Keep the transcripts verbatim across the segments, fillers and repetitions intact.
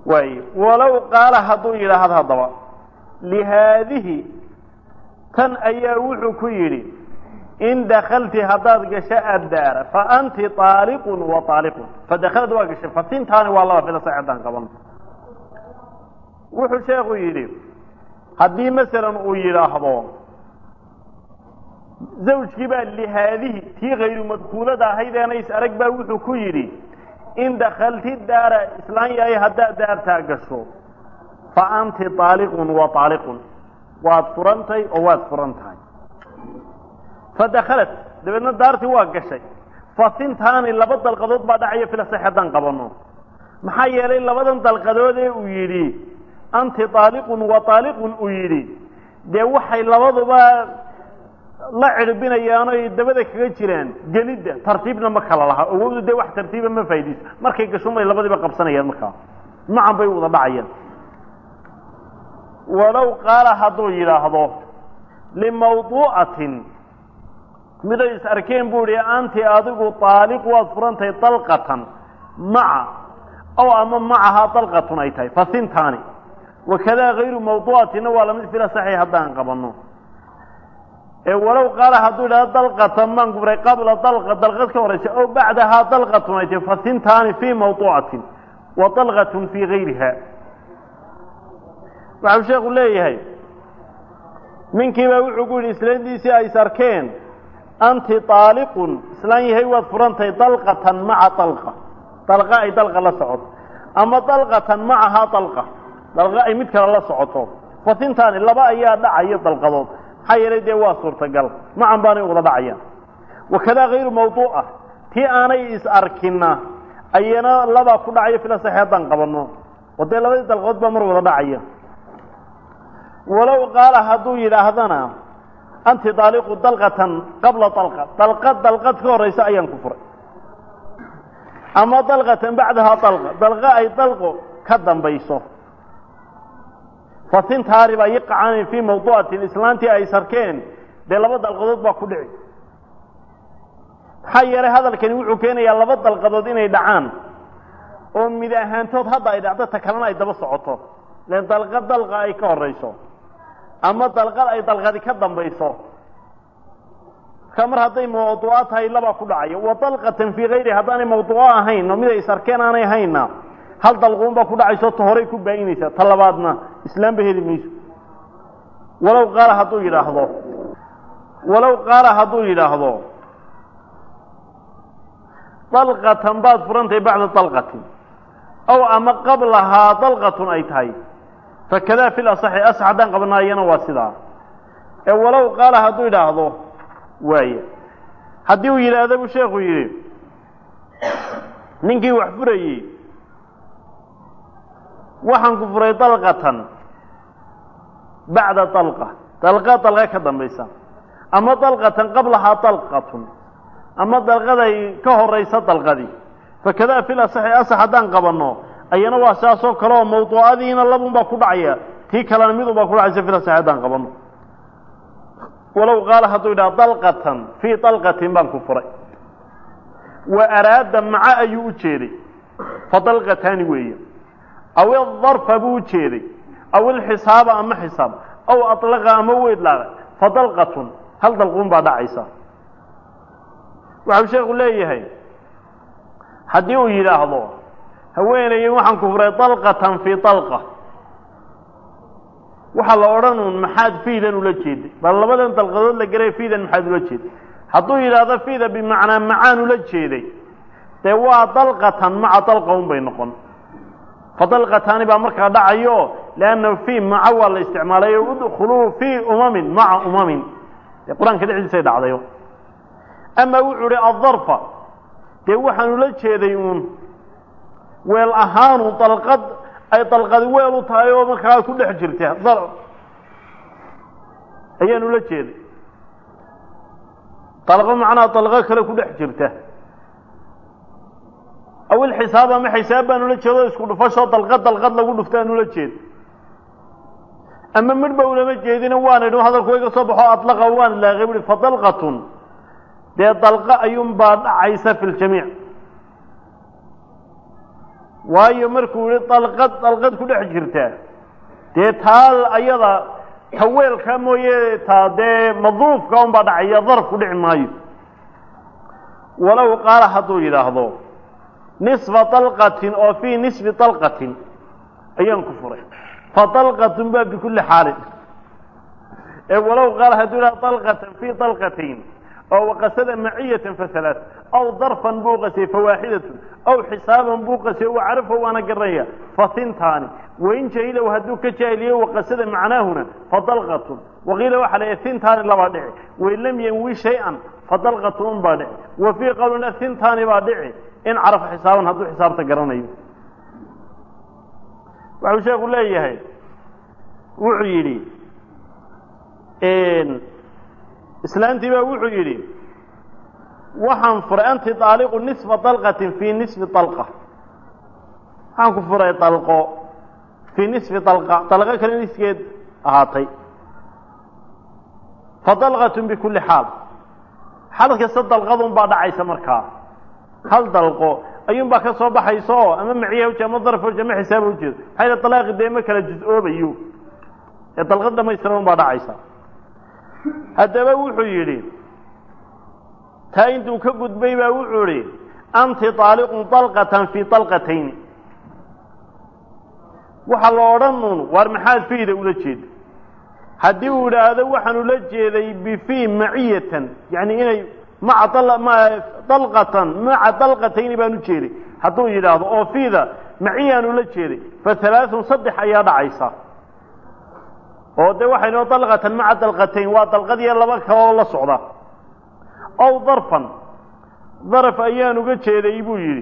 واي ولو قال هدو إلى هذا الضوء لهذه تن أيوح كيري إن دخلت هداد قشاء الدار فأنت طالق وطالق فدخلت واقش فتين تاني والله في لصعدان قبل وحو شيخ يري هدي مثلا ويراهضو زوج كبال لهذه تي غير مدخولة هيدا نيس أرقبا وحو كيري إن دخلت الدار إسلامي أي هدا دار تاقشو فأنت طالق وطالق واد فرنتي وواد فرنتي فدخلت دبنا دارتي واقشي فثنتاني لبد القضود بعد عيه في الصحتان قبلنا maxaa yeelay labadan dalqadood ee uu yiri anti taaliqun wa taaliqun uu yiri de waxay labaduba la cirbinayaan oo dabada kaga jiraan galida tartiibna ma kala laha oo de wax tartiiba ma faa'iideys markay gashuumay labadiba qabsanayaan markaa macaan bay wada dhacayaan walaw qaala haduu yiraahdo limawdu'atin mid ay arkeen buuri anti adigu taaliq waad furantay talqatan ma'a أو أما معها طلقة أيتها فثنتان وكذا غير موضوعة ولا من في صحيح هذان قبلنا ولو قال هذول طلقة من قبل طلقة طلقة كوريس أو بعدها طلقة أيتها فثنتان في موضوعة وطلقة في غيرها وعم شيخ الله هاي من كيف يقول الإسلام دي سي ساركين أنت طالق إسلامي هي وفرنتي طلقة مع طلقة طلقة أي طلقة لا سعود أما طلقة معها طلقة طلقة أي متكرة لا سعوده فثنتان اللبا أيها دعية طلقة حي لدي واصور تقل ما عم باني وغضا دعية وكذا غير موضوعة تي آني إسأركنا أينا اللبا كل دعية في الصحيحة قبلنا ودي لبا طلقات بمر وغضا دعية ولو قال هدو إلى هذنا أنت طالق طلقة قبل طلقة طلقة طلقة كوريس أيان كفر أما طلقة بعدها طلقة طلقة أي طلقة كدن بيصه فثنت هاربا يقعان في موضوعة الإسلام أي سركين دي لبض القضوض باكودعي حيري هذا الكن يوعو كيني يا لبض القضوضين يدعان ومن إذا هانتوت هذا إذا عدت تكلمنا يدبس عطو لأن طلقة طلقة أي كوريسو أما طلقة أي طلقة كدن بيصه كمر هذي موضوعات هاي لبا كدعية وطلقة في غير هذان موضوعها هين ومذا يسركين أنا هينا هل طلقون با كدعية صوت هوري كباينيسا طلباتنا إسلام بهذه ميسو ولو قال هدو يلاحظو ولو قال هدو يلاحظو طلقة بعد فرنتي بعد طلقة أو أما قبلها طلقة أيتهاي فكذا في الأصح أسعدان قبلنا أينا واسدا ولو قال هدو يلاحظو واي hadii uu yiraahdo uu sheekhu yiri ninkii wax furayay waxaan ku furay dalqatan bacda dalqa dalqa dalqa ka dambaysa ama dalqatan qablaha dalqatun ama dalqaday ka horeysa dalqadii fakada fil asahi asahadan qabano ayana waa saaso kale oo mawduucadiina labunba ku dhacaya tii kala mid uba ku dhacaysa fil asahadan qabano ولو قال هذول طلقة في طلقة بان كفر وأراد مع أي أجيري فطلقتان وهي أو الظرف أبو أجيري أو الحساب أم حساب أو أطلق أم وإطلاق فطلقة هل طلقون بعد عيسى وعب شيخ الله هي حديو يلاحظوا هوين يوحن كفر طلقة في طلقة waxa la oranun maxaad fiidan ula jeeday bal labadan dalqadood la garay fiidan maxaad ula jeeday haduu yiraahdo fiida bi macna macaan ula jeeday te waa dalqatan ma'a dalqoon bay noqon fadalqatani ba marka dhacayo laana fi ma'a wala isticmaalayo udkhulu fi umamin ma'a umamin quraanka dhiciisa dhacdayo ama wuxuu ri adharfa te waxaan ula jeeday uun weel ahaan dalqad أي طلقة ويلو تايو مكان كل حجرته ضرب أيان ولا شيء طلقة معنا طلقة كله كل حجرته أو الحساب ما حسابا ولا شيء يسكون فشل طلقة طلقة لا يقول فتان ولا شيء أما من بقول ما جيدين وانا إنه هذا الكويك صبحه أطلق وانا لا غير فطلقة دي طلقة أيوم بعد عيسى في الجميع waayo markuu yidhi dalqad dalqad ku dhex jirta dee taal ayada taweelka mooye taa dee madruufka unbaa dhacaya darf ku dhici maayo walow qaala hadduu yidhaahdo nisfa dalqatin oo fii nisfi dalqatin ayaan ku furay fa dalqatun baa bikulli xaalin ee walow qaala hadduu yidhahdo dalqatan fii dalqatayn oo waqasada maciyatan fa halaat aw darfan buu qasiyey fawaaxidatun aw xisaaban buu qasiyey wacarafa waana garanaya fa hintaani wain jahilow hadduu ka jaahiliye waqasada macnaahuna fa dalqatun waqiila waxaa la hintaani labaa dhici wain lam yanwi shay-an fa dalqatun un baa dhici wa fii qowlina hintaani baa dhici in carafa xisaaban hadduu xisaabta garanayo waxuu sheeku leeyahay wuxuu yidhi islaantii baa wuxuu yidhi waxaan furay anti daaliqu nisfa dalqatin fii nisfi dalqa waxaan ku furay dalqo fii nisfi dalqa dalqo kale niskeed ahaatay fa dalqatun bikulli xaal xal kasta dalqadun baa dhacaysa markaa hal dalqo ayuun baa ka soo baxaysa oo ama maciya ujeed ama daraf ujeed ama xisaab ujeed maxaa yidhaha dalaaqi dee ma kala juz-oobayo ee dalqad dhamaystiran baa dhacaysa haddaba wuxuu yidhi taa intuu ka gudbay baa wuxuu idhi anti daaliqun dalqatan fii dalqatayn waxaa la odhan uun waar maxaad fiida ula jeeda haddii uu idhaahdo waxaan ula jeeday bifii maciyatan yani inay maca dalqatan maca dalqatayni baan u jeeday hadduu yidhaahdo oo fiida maciyaan ula jeeday fa halaaثun saddex ayaa dhacaysa oo de waxaynoo dalqatan maca dalqatayn waa dalqadiyo laba kaloo la socda ow darfan daraf ayaan uga jeeday buu yidhi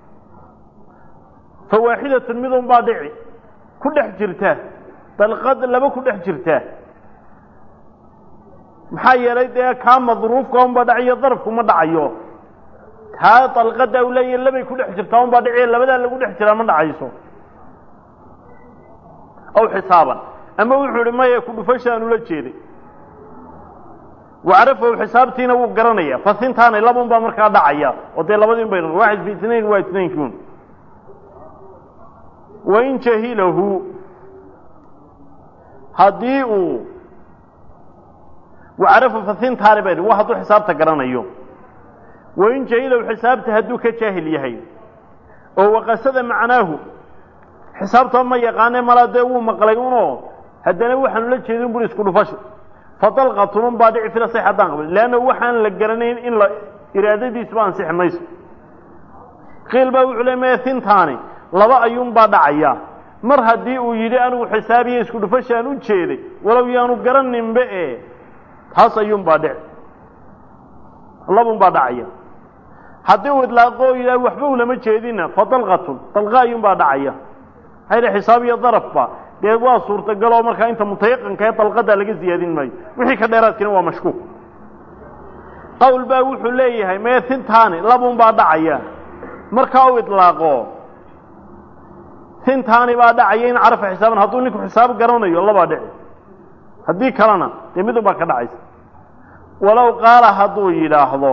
fa waaxidatun midun baa dhici ku dhex jirta dalqad laba ku dhex jirta maxaa yeelay dee kaa madruufka unbaa dhacayo darafku ma dhacayo taa dalqada u leeyahy labay ku dhex jirtaa unbaa dhaciyo labadaa lagu dhex jiraa ma dhacayso aw xisaaban ama wuxuu ihi maya ku dhufashaan ula jeeday wacarafahu xisaabtiina wuu garanaya fasintaani labun baa markaa dhacaya oo dee labadiin bay waaxid fi itnayn waa itnaynkiun wain jahilahu haddii uu wacarafa fasintaani bay waa hadduu xisaabta garanayo wain jahilahu xisaabta hadduu ka jaahil yahay oo waqasada macnaahu xisaabta ma yaqaane malaa dee wuu maqlay unoo haddana waxaan ula jeedin buri isku dhufasho fa dalqatun baa dhici fila sax haddaan qabin leanna waxaan la garanayn in la iraadadiisba ansixi mayso qiil baa wuxuu le maya hintaani laba ayuun baa dhacaya mar haddii uu yidhi anigu xisaabiya isku dhufashaan u jeeday walow yaanu garaninba e taas ayuun baa dhici labun baa dhacaya haddii uu idlaaqo oo yidhaha waxba ulama jeedina fa dalqatun dalqa ayuun baa dhacaya hayla xisaab iyo darafba dee waa suurtagaloo markaa inta mutayaqanka ee dalqada laga ziyaadin maayo wixii ka dheeraadkiina waa mashkuuk qowl baa wuxuu leeyahay maya hintaani labun baa dhacaya markaa u idlaaqo hintaani baa dhacaya in carafa xisaaban hadduu ninku xisaab garanayo labaa dhici haddii kalena dee midun baa ka dhacaysa walow qaala hadduu yidhaahdo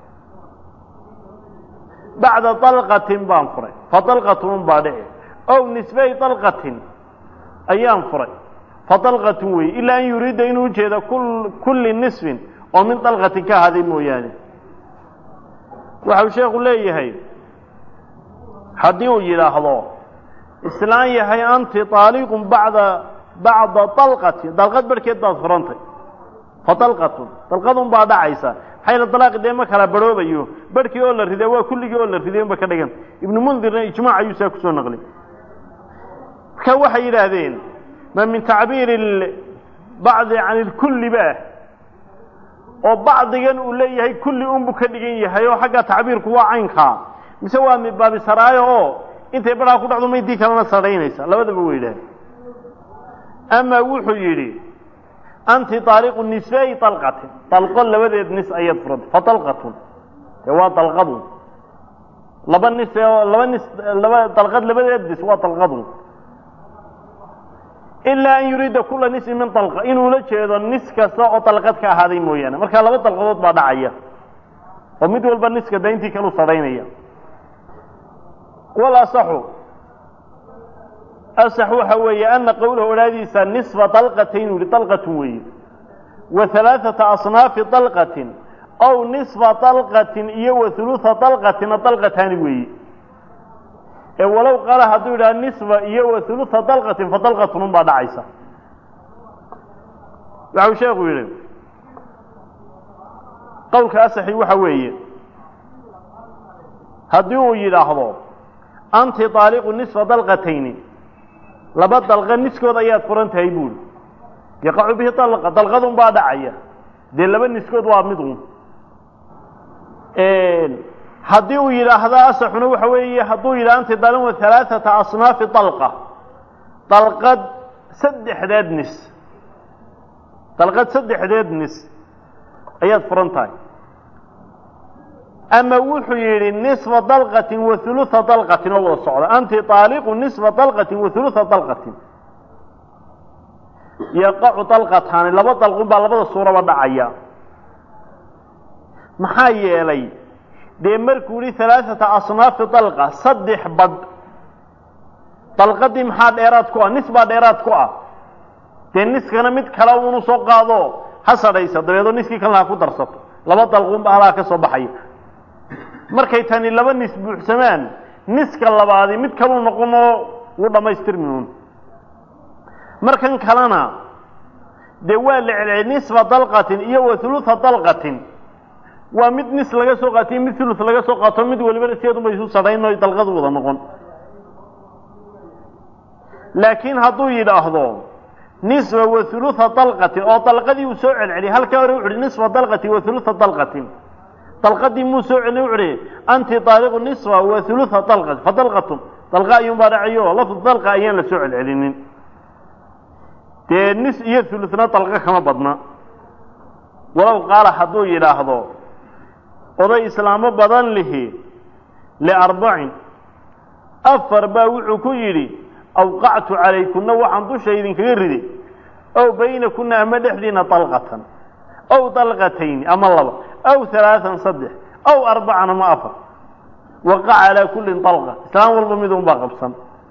bacda dalqatin baan furay fa dalqatun baa dhici ow nisbay dalqatin ayaan furay fa dalqatun wey ilaa an yuriida inuu ujeedo kulli nisfin oo min dalqatin ka ahaaday mooyaane waxau sheekhu leeyahay haddii uu yidhaahdo islaan yahay anti taaliqun bacda bacda dalqatin dalqad barhkeed baad furantay fa dalqatun dalqadun baa dhacaysa maxayna dalaaqi dee ma kala barhoobayo barhkii oo la riday waa kulligii oo la riday unba ka dhigan ibnu mundirna ijmaac ayuu saa kusoo naqlay marka waxay yidhaahdeen ma min tacbiiri bacdi can ilkulli ba oo bacdigan uu leeyahay kulli unbu ka dhigan yahay oo xagga tacbiirku waa caynkaa mise waa midbaabi saraayo oo intay badhaa ku dhacdo maydii kalena sadhaynaysa labadaba way yidhahdeen amaa wuxuu yidhi anti taaliqu nisfay dalqatin dalqo labadeed nis ayaad furantay fa dalqatun dee waa dalqadun laba nis laba nis laba dalqad labadeed nis waa dalqadun ilaa an yuriida kula nisfin min dalqa inuu la jeedo nis kasta oo dalqad ka ahaaday mooyaane markaa laba dalqadood baa dhacaya oo mid walba niska dayntii kalu sadhaynaya wal asaxu أصح وحوي أن قوله أولاديس نصف طلقتين لطلقة وي وثلاثة أصناف طلقة أو نصف طلقة إيه وثلث طلقة طلقتان وي ولو قال هذول النصف إيه وثلث طلقة فطلقة من بعد عيسى وعو شيخ ويرين قولك أصحي وحوي هدو يلاحظوا أنت طالق نصف طلقتين لبد طلقة نسكو ضيات فرنت هيبول يقع به طلقة طلقة بعد عيا دي لبد نسكو ضوامدهم هدو يلاحظ أصحنا وحوي هدو يلا أنت طالق ثلاثة أصناف طلقة طلقة سد حداد نس طلقة سد حداد نس أيات فرنتاي أما وحي نصف طلقة وثلث طلقة أول الصعود أنت طالق نصف طلقة وثلث طلقة يقع طلقتان لبا طلقون باللبا الصورة ودعيا محايا لي دي مركوري ثلاثة أصناف طلقة صدح بد طلقة دي محاد إيراد كوا نسبة إيراد كوا دي نسك أنا مد كلاون سوقاضو حسر إيسا دبيضو نسكي كان لها كدرسط لبا طلقون بألا كصباحي markay tani laba nis buuxsamaan niska labaadi mid kale noqono wuu dhameystirmiin markan kalena de waa la celcelin nisba dalqatin iyo wa thulutha dalqatin waa mid nis laga soo qaatay mid thuluth laga soo qaato mid waliba sideed uma isu sadayno dalqad wada noqon laakiin haduu yiraahdo nisba wa thulutha dalqatin oo dalqadii uu soo celceli halka hore uu nisba dalqati wa thulutha dalqatin طلقتي موسى علي أنت طالق النصف وثلثها طلقة فطلقة طلقة يوم بارعيوه لفظ طلقة أيام لسوع العلينين النصف يثلثنا طلقة كما بدنا ولو قال حدو يلاحظو وضي إسلام بدن له لأربع أفر باوع كيري أوقعت عليكم وعن دو شيء كيردي أو بينكم أمد إحدينا طلقة أو طلقتين أما الله أو ثلاثا صدح أو أربعا ما أفر وقع على كل طلقة إسلام والضميدهم باقبصا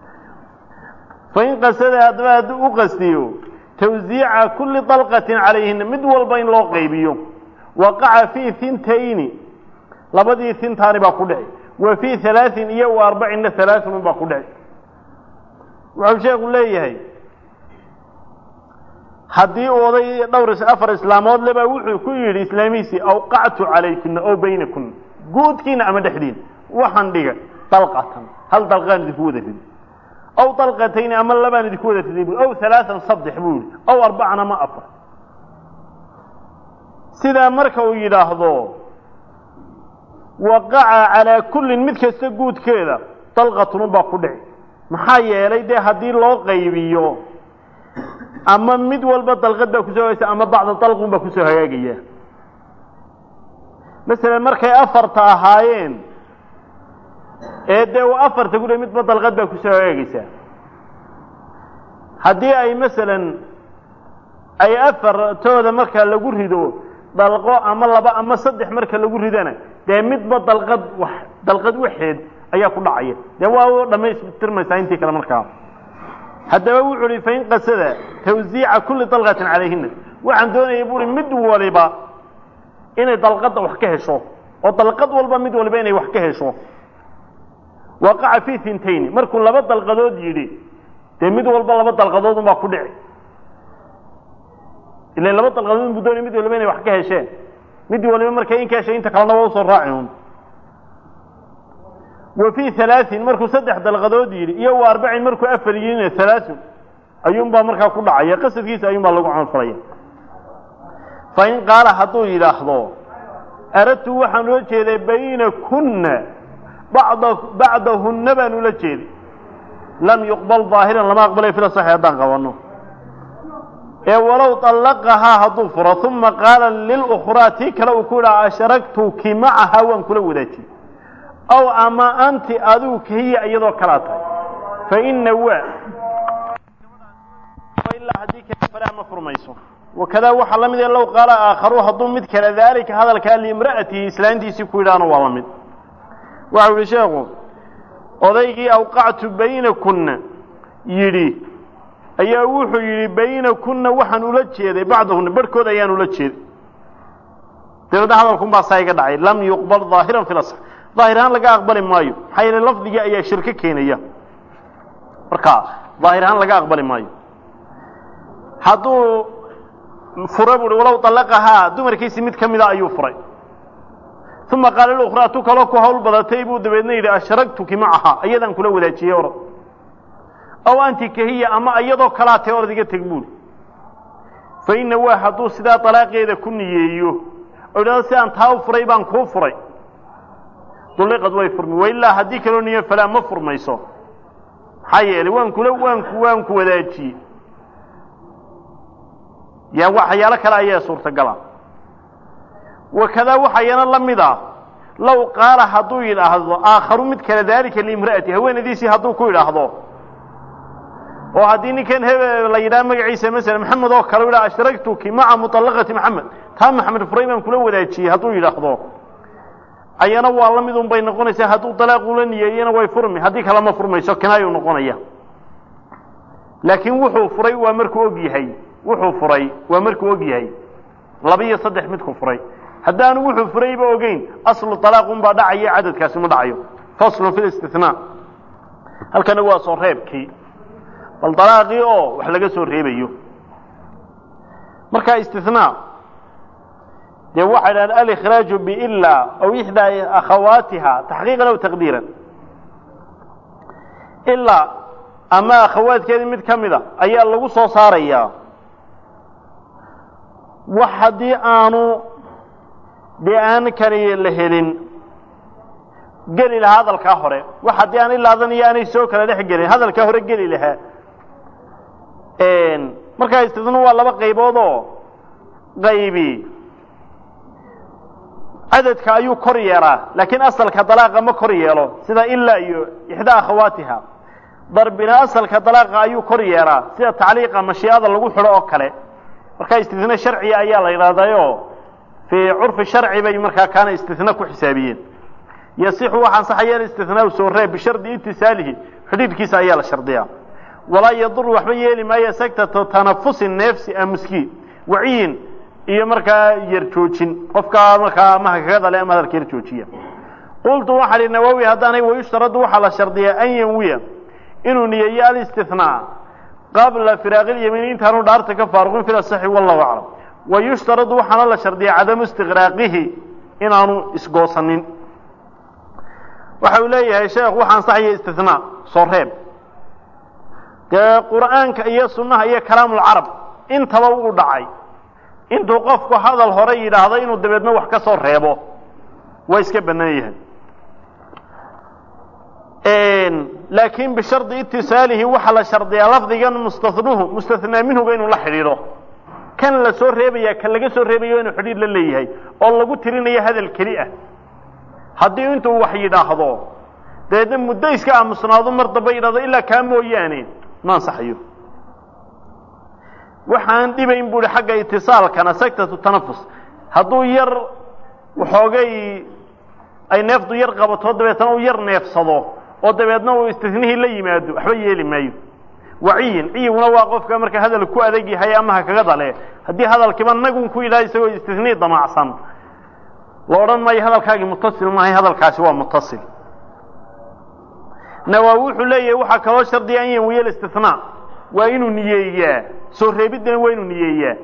فإن قصد هذا أقصديه توزيع كل طلقة عليهن مدول بين لوقيبيهم وقع في ثنتين لبدي ثنتان باقودعي وفي ثلاث إيا وأربعين ثلاث من باقودعي وعبشي يقول لي هاي haddii oday dhowr afar islaamood laba wuxuu ku yiri islaamiisi awqactu calaykum oo baynakum guudkiina ama dhaxdiin waxaan dhiga talqatan hal dalqan idinku wadafid aw talqatayn ama labaan idinku wadafid aw thalathan saddex buul aw arba'ana ma afar sida marka uu yiraahdo waqa'a ala kullin mid kasta guudkeeda talqatun baa ku dhacay maxaa yeelay de hadii loo qaybiyo أما مد والبطل قد بكسوه أما بعض الطلق بكسوه هياجيه مثلا مركي أفر تاهاين إيه وأفر تقول مد بطل قد بكسوه هياجيه هدي أي مثلا أي أفر تودا مركي لقول هدو طلقوا أما الله بقى أما صدح مركي لقول هدانا ده مد بطل قد واحد طلقد واحد أي كل عيه ده هو لما يسترمي ساينتي كلام مركب هذا وعلي فين قصده توزيع كل طلقة عليهن وعن دون يقول مد ولبا إن طلقة وحكيه شو وطلقة والبا مد ولبا إن وحكيه شو وقع في ثنتين مركو لبط القدود يدي تمد والبا لبط القدود ما كدعي إلا لبط القدود بدون مد ولبا إن وحكيه شيء مد ولبا مركين كاشين أنت كلنا وصل راعيهم وفي ثلاث مركو سدح دلغدود يري يو أربع مركو أفريين ثلاث أيوم با مركا كل عيا قصد كيس أيوم با لغو عن فريا فإن قال حطوا يلاحظوا أردت وحن وجه بين كن بعض بعضهن بن وجه لم يقبل ظاهرا لما أقبل في الصحيح دان قوانه إيه ولو طلقها هضفر ثم قال للأخرى تيك لو كلا أشركتك معها وان كل وداتي أو أما أنت أذوك هي أيضا كراتها فإن هو وإلا هديك فلا مفرميسه وكذا وحلم ذي لو قال آخروها ضمد كذلك هذا الكلام لامرأتي إسلامتي سكويلان وضمد وعلى شيخه وذيك أوقعت بينكن yidhi ayaa wuxuu yidhi baynakunna waxaan ula jeeday bacdahunna barhkood ayaan ula jeeday dabeedna hadalkunbaa saa iga dhacay lam yuqbal daahiran fi lasax daahir ahaan laga aqbali maayo maxaa yeele lafdigii ayaa shirko keenaya marka daahir ahaan laga aqbali maayo hadduu fura buuhi walow طalaqahaa dumarkiisii mid ka mida ayuu furay uma qaala lukhraa tu kaloo ku hawl badatay buu dabeedna yidhi ashragtuki macaha ayadaan kula wadaajiyey orod aw anti kahiya ama iyadoo kalaatay orod iga teg buuhi fa ina waa hadduu sidaa طalaaqeeda ku niyeeyo oo idhahdo si aan taa u furay baan kuu furay duliqad way furmi wailaa haddii kaloo niyo falaa ma furmayso maxaa yeelay waan kula waanku waan ku wadaajiyey yaa waxyaalo kale ayaa suurtagala wakadaa waxayana la mid ah low qaala hadduu yidhaahdo aakharu mid kale daalika liimra'ati haweenadiisii hadduu ku yidhaahdo oo haddii ninkan hebel la yidhaha magaciisa masala maxamed oo kale u yidhaha ashragtuki maca muطallaqati maxamed taa maxamed furay baan kula wadaajiyey hadduu yidhaahdo ayana waa la mid un bay noqonaysaa hadduu dalaaq ula niyeeyena way furmi haddii kale ma furmayso kinaayuu noqonaya laakiin wuxuu furay waa markuu og yahay wuxuu furay waa markuu og yahay laba iyo saddex midku furay haddaanu wuxuu furayba ogeyn aslu طalaaqun baa dhacaya cadadkaasi ma dhacayo faslun fi اlistinaa halkana waa soo reebkii bal dalaaqii oo wax laga soo reebayo marka istinaa dee waxay dhahaan alikhraaju biilaa aw ixdaa akhawaatiha taxqiiqan aw taqdiiran ilaa ama akhawaadkeedii mid ka mida ayaa lagu soo saarayaa wax haddii aanu dee aan kani la helin geli lahaa hadalkaa hore wax haddii aan ilaadan iyo aanay soo kala dhex gelin hadalkaa hore geli lahaa markaa istisna waa laba qaybood oo qaybi cadadka ayuu kor yeelaa laakiin asalka dalaaqa ma kor yeelo sida ilaa iyo ixdaa akhawaatiha darbina asalka dalaaqa ayuu kor yeelaa sida tacliiqa mashiicada lagu xidho oo kale markaa istisna sharciga ayaa la yidhahdayoo fii curfi sharci bay markaa kaana istisna ku xisaabiyeen yasixu waxaa ansaxaya istisnaau soo reeb bishardi itisaalihi xidhiidhkiisa ayaa la shardiyaa walaa yadur waxba yeeli maayo sagtata tanafusin neefsi amuski waciyin iyo markaa yar joojin qofkaa markaa amaha kaga dhale ama hadalka yar joojiya qultu waxaa hi nawowi haddaanay wayushtaradu waxaa la shardiyaa an yanwiya inuu niyeeyo alistinaa qabla firaaqi lyamiin intaanu dhaarta ka faaruqin fi asaxi wallahu aclam wayushtaradu waxaana la shardiyaa cadamu istiqraaqihi inaanu isgoosanin waxa uu leeyahay sheekh waxaa ansaxaya istinaa soo reeb dee qur'aanka iyo sunnaha iyo kalaamulcarab intaba uu dhacay intuu qofku hadal hore yidhaahdo inuu dabeedna wax ka soo reebo waa iska bannaan yahay laakiin bishardi itisaalihi waxaa la shardiyaa lafdigan mustanuhu mustathnaa minhuga inuu la xidhiidho kan la soo reebaya kan laga soo reebayo inuu xidhiidh la leeyahay oo lagu tirinayo hadal keli ah haddii intuu wax yidhaahdo dabeedna muddo iska aamusnaado mar damba yidhahdo ilaa kaa mooyaane ma ansaxayo waxaan dhibayn buuhi xagga itisaalkana sagtatu tanafus hadduu yar waxoogay ay neefdu yar qabato dabeetna uu yar neefsado oo dabeedna uu istinihii la yimaado waxba yeeli maayo waciyin ciyiguna waa qofka marka hadal ku adag yahay ama ha kaga dale haddii hadalkiiba nagun ku yidhaha isagoo istinii damacsan la odhan maayo hadalkaagii mutasil maahay hadalkaasi waa mutasil nawaawi wuxuu leeyahay waxaa kaloo shardiya an yanwiya istinaa waa inuu niyeeyaa soo reebiddana waa inuu niyeeyaa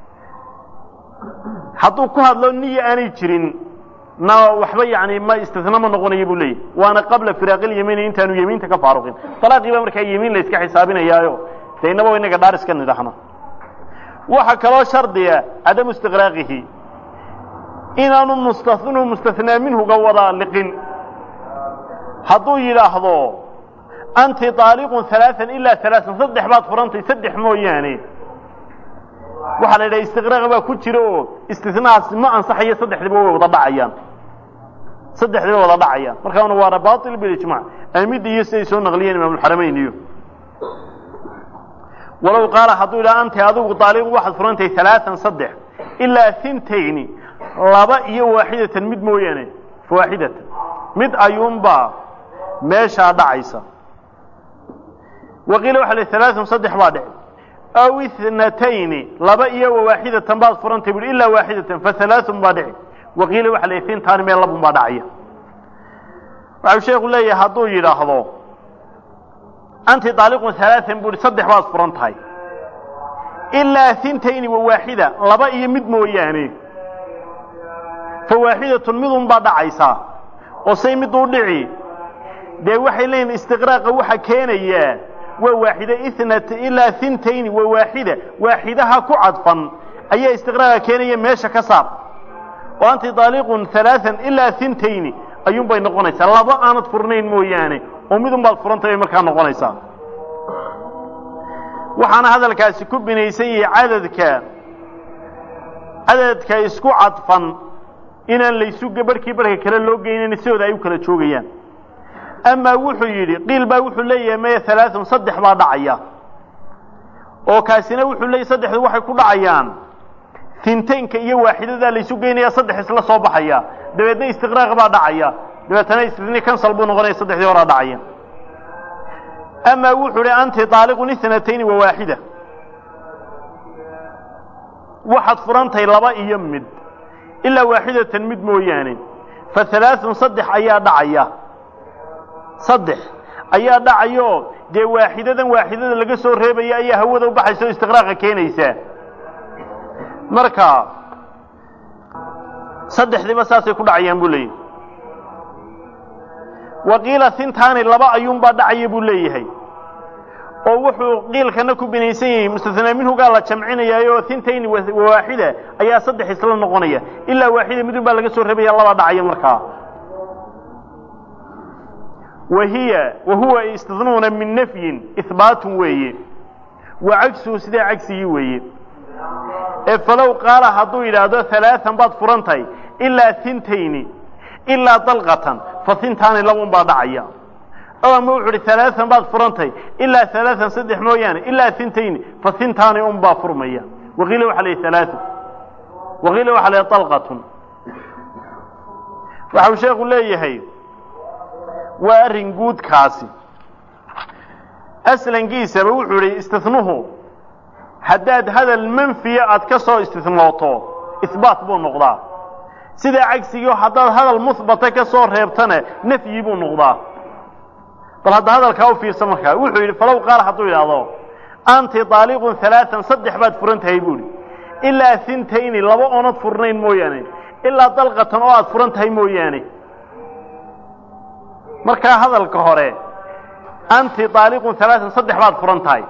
hadduu ku hadlo niya aanay jirin na waxba yani ma istisna ma noqonayo buu leeyahy waana qabla firaaqil-yamiini intaanu yemiinta ka faaruqin talaaqii baa markaa yemiin la iska xisaabinayaayo dee inaba inaga dhaar iska nidhaahno waxaa kaloo shardiya cadamu istiqraaqihi inaanu mustathnuhu mustathnaa minhuga wada liqin hadduu yidhaahdo anti aaliqun alaaan ilaa alaaan saddex baad furantay saddex mooyaane waxaa la yidhaha istiqraaq baa ku jira oo istinahaas ma ansaxayo saddexdiba way wada dhacayaan saddexdiba wada dhacayaan markaana waana bail bilijmac amida iyo siday soo naqliyeen imaamulxaramayn iyo walow qaala hadduu yidhaha anti adigu aaliqu waxaad furantay alaaan saddex ilaa hintayni laba iyo waaxidatan mid mooyaane fawaaxidatan mid ayuunbaa meeshaa dhacaysa وقيل وحل ثلاث صدح وادع أو اثنتين لبا إيا وواحدة بعض فرنت إلا واحدة فثلاث وادع وقيل وحل اثنين تاني من لبا وادعية وعلى شيخ الله يهضو يلاحظو أنت طالق ثلاث بول صدح بعض فرنت هاي إلا ثنتين وواحدة لبا إيا مد موياني فواحدة مدن بعد عيسى وصي مدو دعي دي وحي لين استغراق وحا كان إياه وواحدة اثنت إلا ثنتين وواحدة واحدها كعطفا أي استغراق كان إياه ماشا كسار وأنت طالق ثلاثا إلا ثنتين أيوم بين نقونيسا لبا آنت فرنين موياني ومدن بعد فرنتين مركان نقونيسا وحانا هذا الكاسي كبنيسي عددك عددك اسكو عطفا inaan laysu gabarkii barka kale loo geeynin sidoo ay u kala joogayaan ama wuxuu yiri qiil baa wuxuu leeyahay may thalaathan saddex baa dhacaya oo kaasina wuxuu leeyahay saddexdu waxay ku dhacayaan tintaynka iyo waaxidada laysu geynaya saddex isla soo baxaya dabeedna istiqraaq baa dhacaya dabeetana isdini cancel buu noqonaya saddexdii hore dhacaya ama wuxuu leeyahay anti taaliqun ithnatayn wa waahida waxad furantay laba iyo mid إلا واحدة مد موياني فثلاث صدح أيا دعيا صدح أيا دعيو دي واحدة واحدة لقى سور ريبا أيا هو ذو بحث استغراق كينيسا مركا صدح دي مساسي كل عيان بولي وقيل ثنتان اللباء ينبا دعي بولي هي ووحو قيل كانكو بنيسي مستثنى منه قال جمعين يا ثنتين وواحدة أيا صدح إسلام نقونية إلا واحدة مدن بالغ سور ربي الله دعي مركا وهي وهو يستثنون من نفي إثبات وي وعكسه سيدا عكسه وي فلو قال هدو إلى هذا ثلاثا بعد فرنتي إلا ثنتين إلا طلقة فثنتان لهم بعد عيا أو موعد ثلاثا بعد فرنتي إلا ثلاثا صدح مويان إلا ثنتين فثنتان أنبا فرميا وغيلوا عليه ثلاثة وغيلوا عليه طلقة وحو شيخ الله يهي وأرنقود كاسي أسلا قيسا بوحوري استثنوه حداد هذا المنفي أتكسو استثنوته إثبات بو النقضاء سيدا عكسي حداد هذا المثبت كسو ريبتنا نفي بو النقضاء بل هذا هذا الكاو في سمكة وحوري فلو قال حطوا إلى الله أنت طالق ثلاثا صدح بعد فرنت هيبولي إلا ثنتين لبا أنت فرنين موياني إلا طلقة أنت فرنت هي موياني مركا هذا الكهوري أنت طالق ثلاثا صدح بعد فرنتاي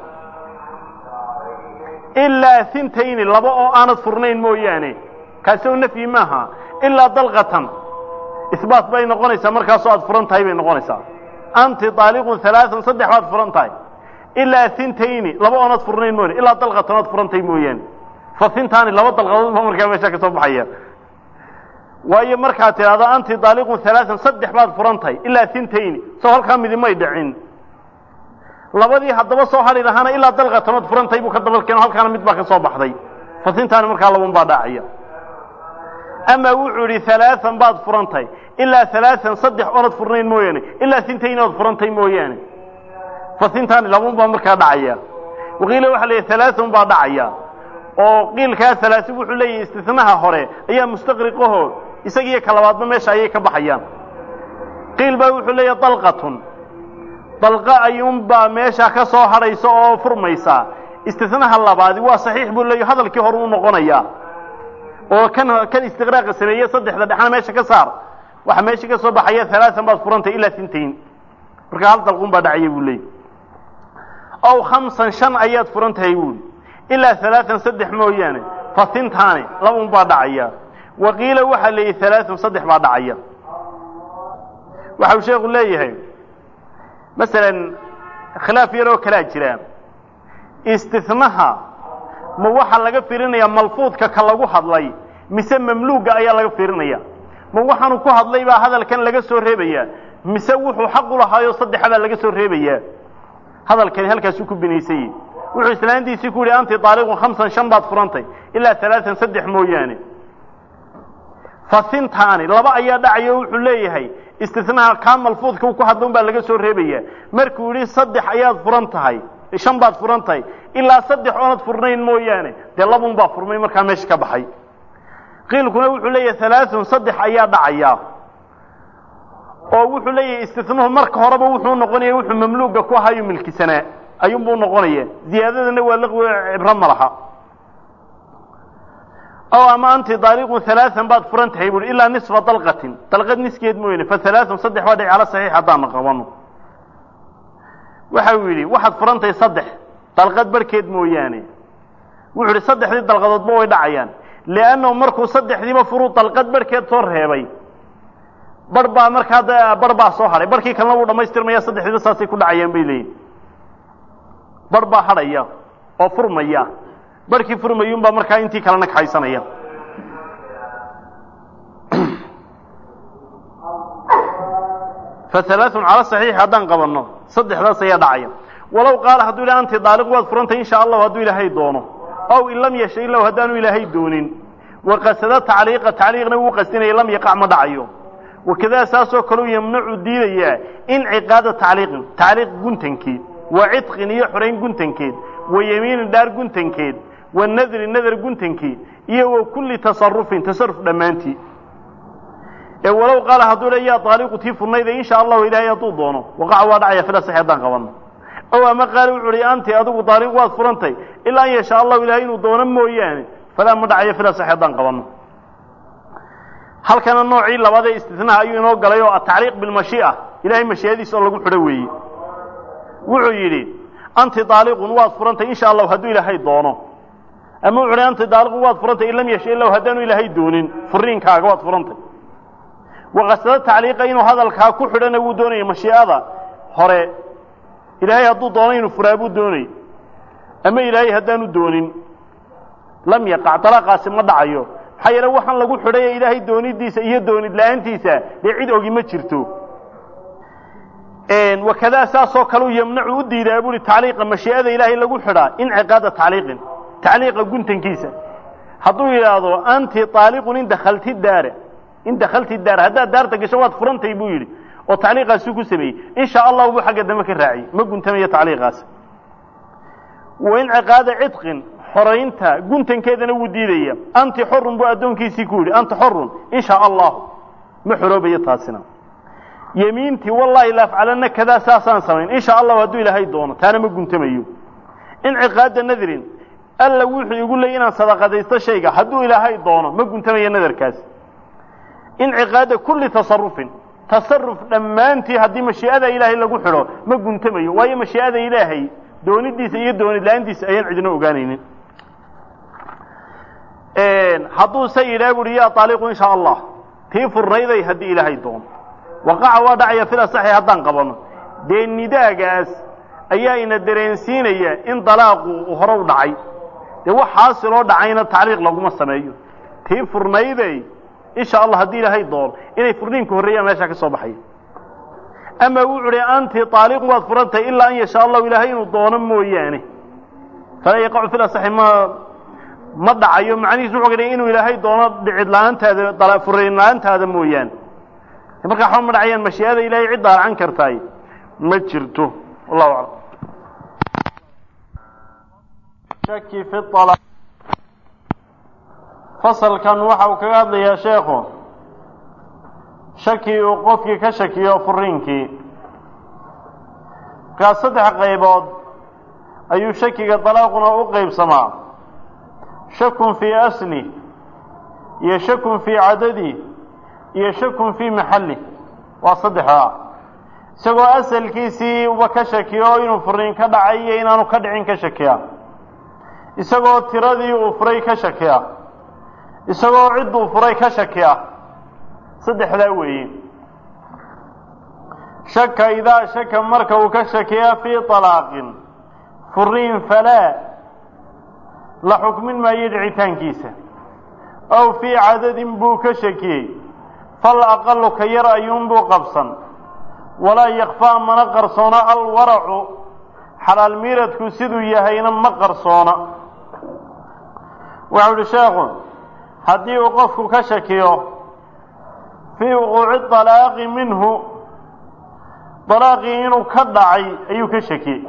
إلا ثنتين لبا أنت فرنين موياني كاسو نفي ماها إلا طلقة إثبات بين قونيسا مركا صعد فرنتاي بين قونيسا أنت طالق ثلاثا صدح بعد فرنتاي إلا ثنتين لبا أنت فرنين موياني إلا طلقة أنت فرنتاي موياني فثنتان لبا طلقة مركا مشاكل صبحية waayo marka tiraado anti daaliqun thalathan saddex baad furantay ila thintayn soo halka mid ma idhicin labadii hadaba soo hali lahana ila dalqatan furantay buu ka dabalkeen halkaana mid baa ka soo baxday fathintaan marka laban baa dhacaya ama wuxuu ri thalathan baad furantay ila thalathan saddex orad furnayn mooyane ila thintayn orad furantay mooyane fathintaan laban baa marka dhacaya waqiila waxa la thalathan baa dhacaya oo qiilka thalathan wuxuu leeyahay istithnaha hore ayaa mustaqriqaho isagiye kalabaadba meesha ayay ka baxayaan qiil baa wuxuu leeyahay dalqatun dalqa ayuun baa meesha ka soo harayso oo furmaysa istithnaha labaadi waa saxiix buu leeyahay hadalkii hore uu noqonaya oo kan kan istiqraaq sameeyay saddexda dhaxna meesha ka saar waxa meesha ka soo baxaya thalathan baad furantay ila thintayn marka hal dalqun baa dhacay buu leeyahay aw khamsan shan ayaad furantay buu إلا ثلاثا صدح موياني فثنتاني لهم بعد عيا وقيل وحلي ثلاثا صدح بعد عيا وحو شيخ الله يهي مثلا خلاف يرو كلا جرام استثناها موحا لغا فيرينيا ملفوظ ككلاغو حدلي ميسه مملوغا ايا لغا فيرينيا موحا نو كو حدلي با هذا كان لغا سو ريبيا ميسه وحو حق لهايو صدح هذا لغا سو ريبيا هذا كان halkaas ku binaysay wuxuu islaantiisii ku yiri anti taariiqun khamsan shan baad furantay ila thalathan saddex mooyaane fasintaani laba ayaa dhacayo wuxuu leeyahay istithnaa ka malfuudka ku hadloon baa laga soo reebaya markuu yiri saddex ayaad furan tahay shan baad furan tahay ilaa saddex oonad furnayn mooyaane de labun baa furmay markaa meesha ka baxay qiilkuna wuxuu leeyahay thalathun saddex ayaa dhacaya oo wuxuu leeyahay istithnuhu marka horeba wuxuu noqonayaa wuxuu mamluuga ku hayo milkisana ayuu buu noqonayaa ziyaadadana waa laqwi ibra malaha أو أما أنت طريق ثلاثا بعد فرنت هيقول إلا نصف طلقة طلقة نسكيد موينة فثلاثا صدح وادع على صحيح هذا قوانه وحاولي واحد فرنت يصدح طلقة بركيد مويانة وحولي صدح ذي طلقة ضبوه دعيان لأنه مركو صدح ذي مفروض طلقة بركيد صور هيبي بربا مرك هذا بربا صهري بركي كان لو ما يستر ما يصدح ذي صاصي كل عيان بيلي بربا حريا أو فرميا barkii furmayuun baa markaa intii kalena ka haysanaya فثلاث على صحيح هذان قبلنا صدح ذا سيدعي ولو قال هدو إلى أنت ضالق وأذفرنت إن شاء الله هدو إلى هاي دونه أو إن لم يشيء الله هدانو إلى هاي دونين وقصدت تعليق تعليقنا وقصدنا إن لم يقع مدعيه وكذا أساسه كلوا يمنع الدين إياه إن عقاد تعليق تعليق قنتنكيد وعتق يحرين قنتنكيد ويمين الدار قنتنكيد والنذر النذر قنتنكي إيه وكل تصرف تصرف دمانتي إيه ولو قال هذول يا طالق تيف النيذ إن شاء الله إلهي يطودونه وقع وضعي في الصحيح دان قوانا أو ما قالوا عري أنت أدوك طالق واصفرنتي إلا إن شاء الله إلهي نطونا موياني فلا مدعي في الصحيح دان قوانا هل كان النوع إلا وهذا استثناء أي نوع قال يو التعليق بالمشيئة إلهي مشيئة صلى الله عليه وسلم وعيري أنت طالق واصفرنتي إن شاء الله هدو إلهي دونه أما عري أنت طالق واصفرنتي إن لم يشيء الله هدانو إلهي دونين فرين كاق واصفرنتي وقصدت تعليق إنه هذا الكاكو حرنا ودوني مشيئة هراء إلهي هدو دونين فرابو دوني أما إلهي هدانو دونين لم يقع طلاق قاسم مدعيو حي روحا لقو حرية إلهي دوني ديسا إيه دوني لا أنتيسا لعيد أوغي ما جرتو وكذا أساسو كانوا يمنعوا الدين يقول التعليق مشيئة إلهي لقو حرا إن عقادة تعليق تعليق قنتن كيسا هدو إلهي أنت طالق إن دخلت الدار إن دخلت الدار هذا دار تقشوات فرنت يبويري وتعليق سوكو سمي إن شاء الله أبو حق دمك الراعي ما قنت مية تعليق وإن عقادة عتق حرينتها قنت كذا نودي لي أنت حر بأدون كيسي كوري أنت حر إن شاء الله محروب يتاسنا يمينتي والله لا أفعلن كذا ساسان سوين إن شاء الله ودو إلى هاي الدونة تانا ما قنت ميو إن عقادة نذر ألا وحي يقول لي إنا صدقة يستشيق حدو إلى هاي الدونة ما قنت ميو نذر كاس إن عقادة كل تصرف تصرف لما أنت هدي مشيئة إلهي لقو حلو ما قنت ميو وهي مشيئة إلهي دوني دي سيد دوني لا أنت سيين عدنا أغانين حضو سيد أقول يا طالق إن شاء الله تيف الرئيضي هدي إلهي دون وقع وضعي في الصحيح هدان قبلنا دي النداء قاس أيها الدرينسين أيها إن طلاقوا وهروا دعي دي وحاصلوا دعينا التعليق لقوم السمايو تيف الرئيضي إن شاء الله هدي لهي الدور إني فرنين كهرية ما شاك الصباحية أما وعري أنت طالق واضفرنت إلا أن يشاء الله إلهي الدور موياني فلا يقع في الأصحي ما مضع يوم معني سوحقني إنه إلهي الدور بعد لأنت هذا طلاق فرين لأنت هذا مويان يبقى حمر عيان مشي هذا إلهي عدار عن كرتاي ما تشرته والله أعلم شكي في الطلاق فصل كان وحو كقاد لي يا شيخو شكي وقفك كشكي وفرينكي كان صدح قيبود أي شكي طلاقنا أقيب سماع شك في أسلي يشك في عددي يشك في محلي وصدحها سوى أسل كيسي وكشكي وإنو فرين كدعي إنانو كدعين كشكيا سوى تردي وفري كشكيا isagoo cidduu furay ka shakiya saddexdaa weeye shaka idaa shaka marka uu ka shakiya fii talaaqin furiin falaa la xukmin maayo dhicitaankiisa aw fii cadadin buu ka shakiyey fal aqalu ka yar ayuunbuu qabsan walaa yakfaa mana qarsoona alwaracu xalaal miiradku siduu yahayna ma qarsoona waxau ihi sheekhu haddii uu qofku ka shakiyo fii wuquuci طalaaqi minhu dalaaqii inuu ka dhacay ayuu ka shakiyey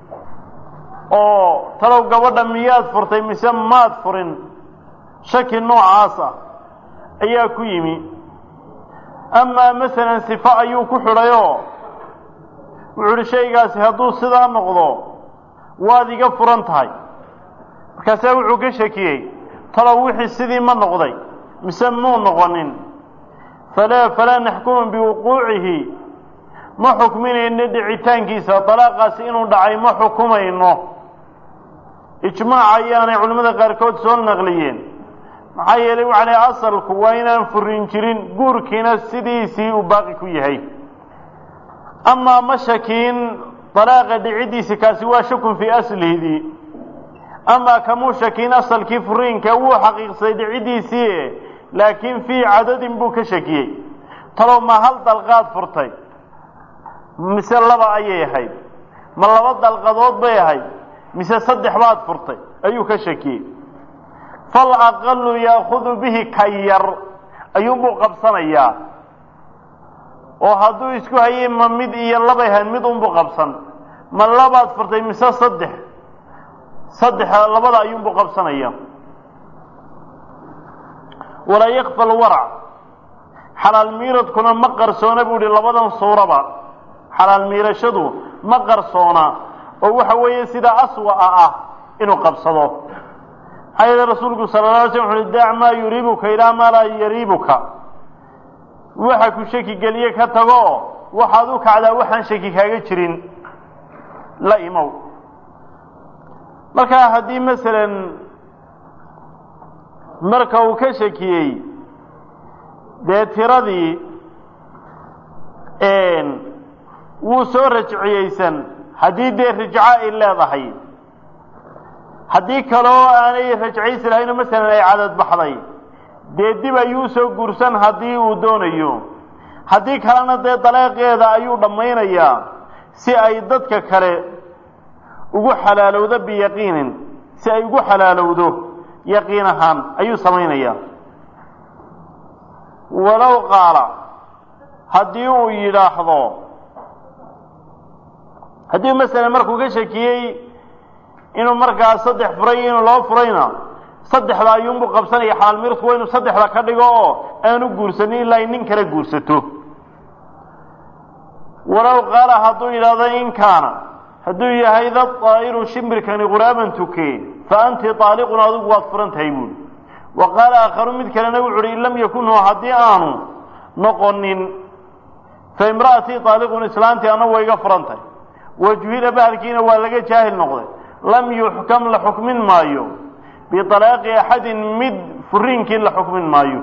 oo talow gabadha miyaad furtay mise maad furin shaki noocaas ah ayaa ku yimi amaa masalan sifo ayuu ku xidhayoo wuxuu uhi shaygaasi hadduu sidaa noqdo waad iga furan tahay markaasaa wuxuu ka shakiyey talow wixii sidii ma noqday mise muu noqonin falaa falaa naxkumu biwuquucihi ma xukminayno dhicitaankiisa dalaaqaasi inuu dhacay ma xukumayno ijmaac ayaanay culimmada qaarkood soo naqliyeen maxaa yeelay waxaa lay asalku waa inaan furin jirin guurkiina sidiisii uu baaqi ku yahay amaa ma shakiin dalaaqa dhiciddiisi kaasi waa shakun fii aslihidii amaa kamuu shakiin asalkii furiinka wuu xaqiiqsaday dhiciddiisii laakiin fii cadadin buu ka shakiyey talow ma hal dalqaad furtay mise laba ayay ahayd ma laba dalqadood bay ahayd mise saddex baad furtay ayuu ka shakiyey fal aqalu yaakudu bihi ka yar ayuunbuu qabsanayaa oo hadduu isku hayay ma mid iyo labay ahayd mid unbuu qabsan ma labaad furtay mise saddex saddex labada ayuunbuu qabsanaya walaa yakfa alwarac xalaal miiradkuna ma qarsoona buu ihi labadan suuraba xalaal miirashadu ma qarsoona oo waxa weeye sidaa aswa'a ah inuu qabsado maxaa yeele rasuulku sala la alay slam wuxu uhi daac maa yuriibuka ilaa maa laa yariibuka waxa ku shaki geliye ka tago waxaad u kacdaa waxaan shaki kaaga jirin la imow markaa haddii masalan marka uu ka shakiyey dee tiradii wuu soo rajciyeysan haddii dee rajco ay leedahay haddii kaloo aanay rajcaysi lahayn oo masalan ay cadad baxday dee dib ayuu soo guursan haddii uu doonayo haddii kalena dee dalaaqeeda ayuu dhammaynayaa si ay dadka kale ugu xalaalowdo biyaqiinin si ay ugu xalaalowdo yaqiin ahaan ayuu samaynayaa walow qaala haddii uu yidhaahdo haddii masalan markuu ka shakiyey inuu markaa saddex furay inuu loo furayna saddexda ayuunbuu qabsanaya xalaal miirasku waa inuu saddexda ka dhigo oo aanu guursanin ilaa ay nin kala guursato walow qaala hadduu yidhaahdo in kaana hadduu yahay da daa'iru shimbirkani quraaban tuke fa anti taaliqun adigu waad furan tahay buuli wa qaala aakharu mid kalena wuxu uhi in lam yakunhu haddii aanu noqonin fa imra'atii taaliqun islaantii ana way iga furan tahay wajuhila bahalkiina waa laga jaahil noqday lam yuxkam la xukmin maayo bialaaqi axadin mid furiinkii la xukmin maayo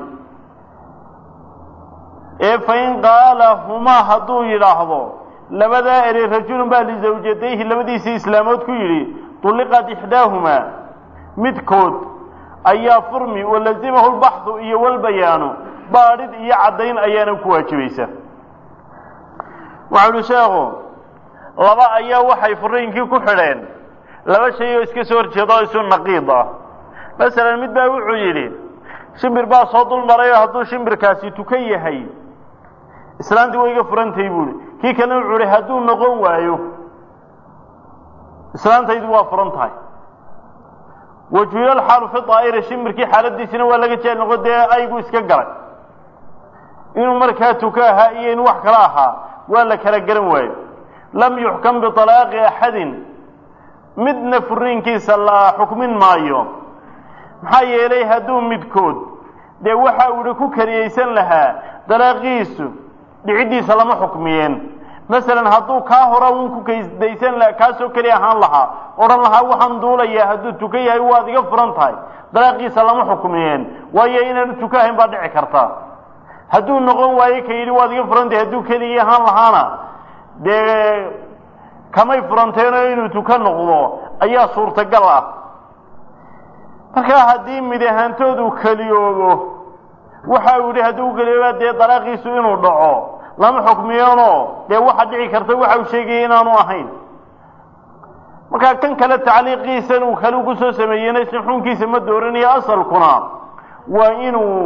ee fain qaala humaa hadduu yidhaahdo labadaa eri rajulun baa lisawjatayhi labadiisii islaamood ku yidhi tulliqat ixdaahumaa midkood ayaa furmi walazimahu lbaxdu iyo walbayaanu baadhid iyo caddayn ayaana ku waajibaysa waxau uhi sheekhu laba ayaa waxay furiinkii ku xidheen laba shay oo iska soo horjeeda oo isu naqiid ah masalan mid baa wuxuu yidhi shimbir baa soo dul maray oo hadduu shimbirkaasi tukan yahay islaantii way iga furantahay buuhi kii kalena wuxuu ihi hadduu noqon waayo islaantaydu waa furan tahay wajuhila alxaalu fi daa'iri shimbirkii xaaladiisina waa laga jeel noqo dee aygu iska galay inuu markaa tuka ahaa iyo in wax kala ahaa waa la kala garan waayo lam yuxkam bialaaqi axadin midna furiinkiisa la xukmin maayo maxaa yeelay hadduu midkood dee waxa uhi ku kariyeysan lahaa dalaaqiisu dhiciddiisa lama xukmiyeen masalan hadduu kaa hora un ku kaysdaysan lahaa kaasoo keli ahaan lahaa odhan lahaa waxaan duulayaa hadduu tuka yahay waad iga furan tahay dalaaqiisa lama xukmiyeen waayo inaanu tuka ahayn baa dhici karta hadduu noqon waayo ka yidhi waad iga furan tahay hadduu keligii ahaan lahaana dee kamay furanteenoo inuu tuka noqdo ayaa suurtagal ah markaa haddii mid ahaantoodu keliyoobo waxa uu yidhi hadduu keliyooba dee dalaaqiisu inuu dhaco lama xukmiyeeno dee waxa dhici karta waxa uu sheegayay inaanu ahayn markaa kan kale tacliiqiisan uu kale ku soo sameeyeyna isna xukunkiisa ma dooranayo asalkuna waa inuu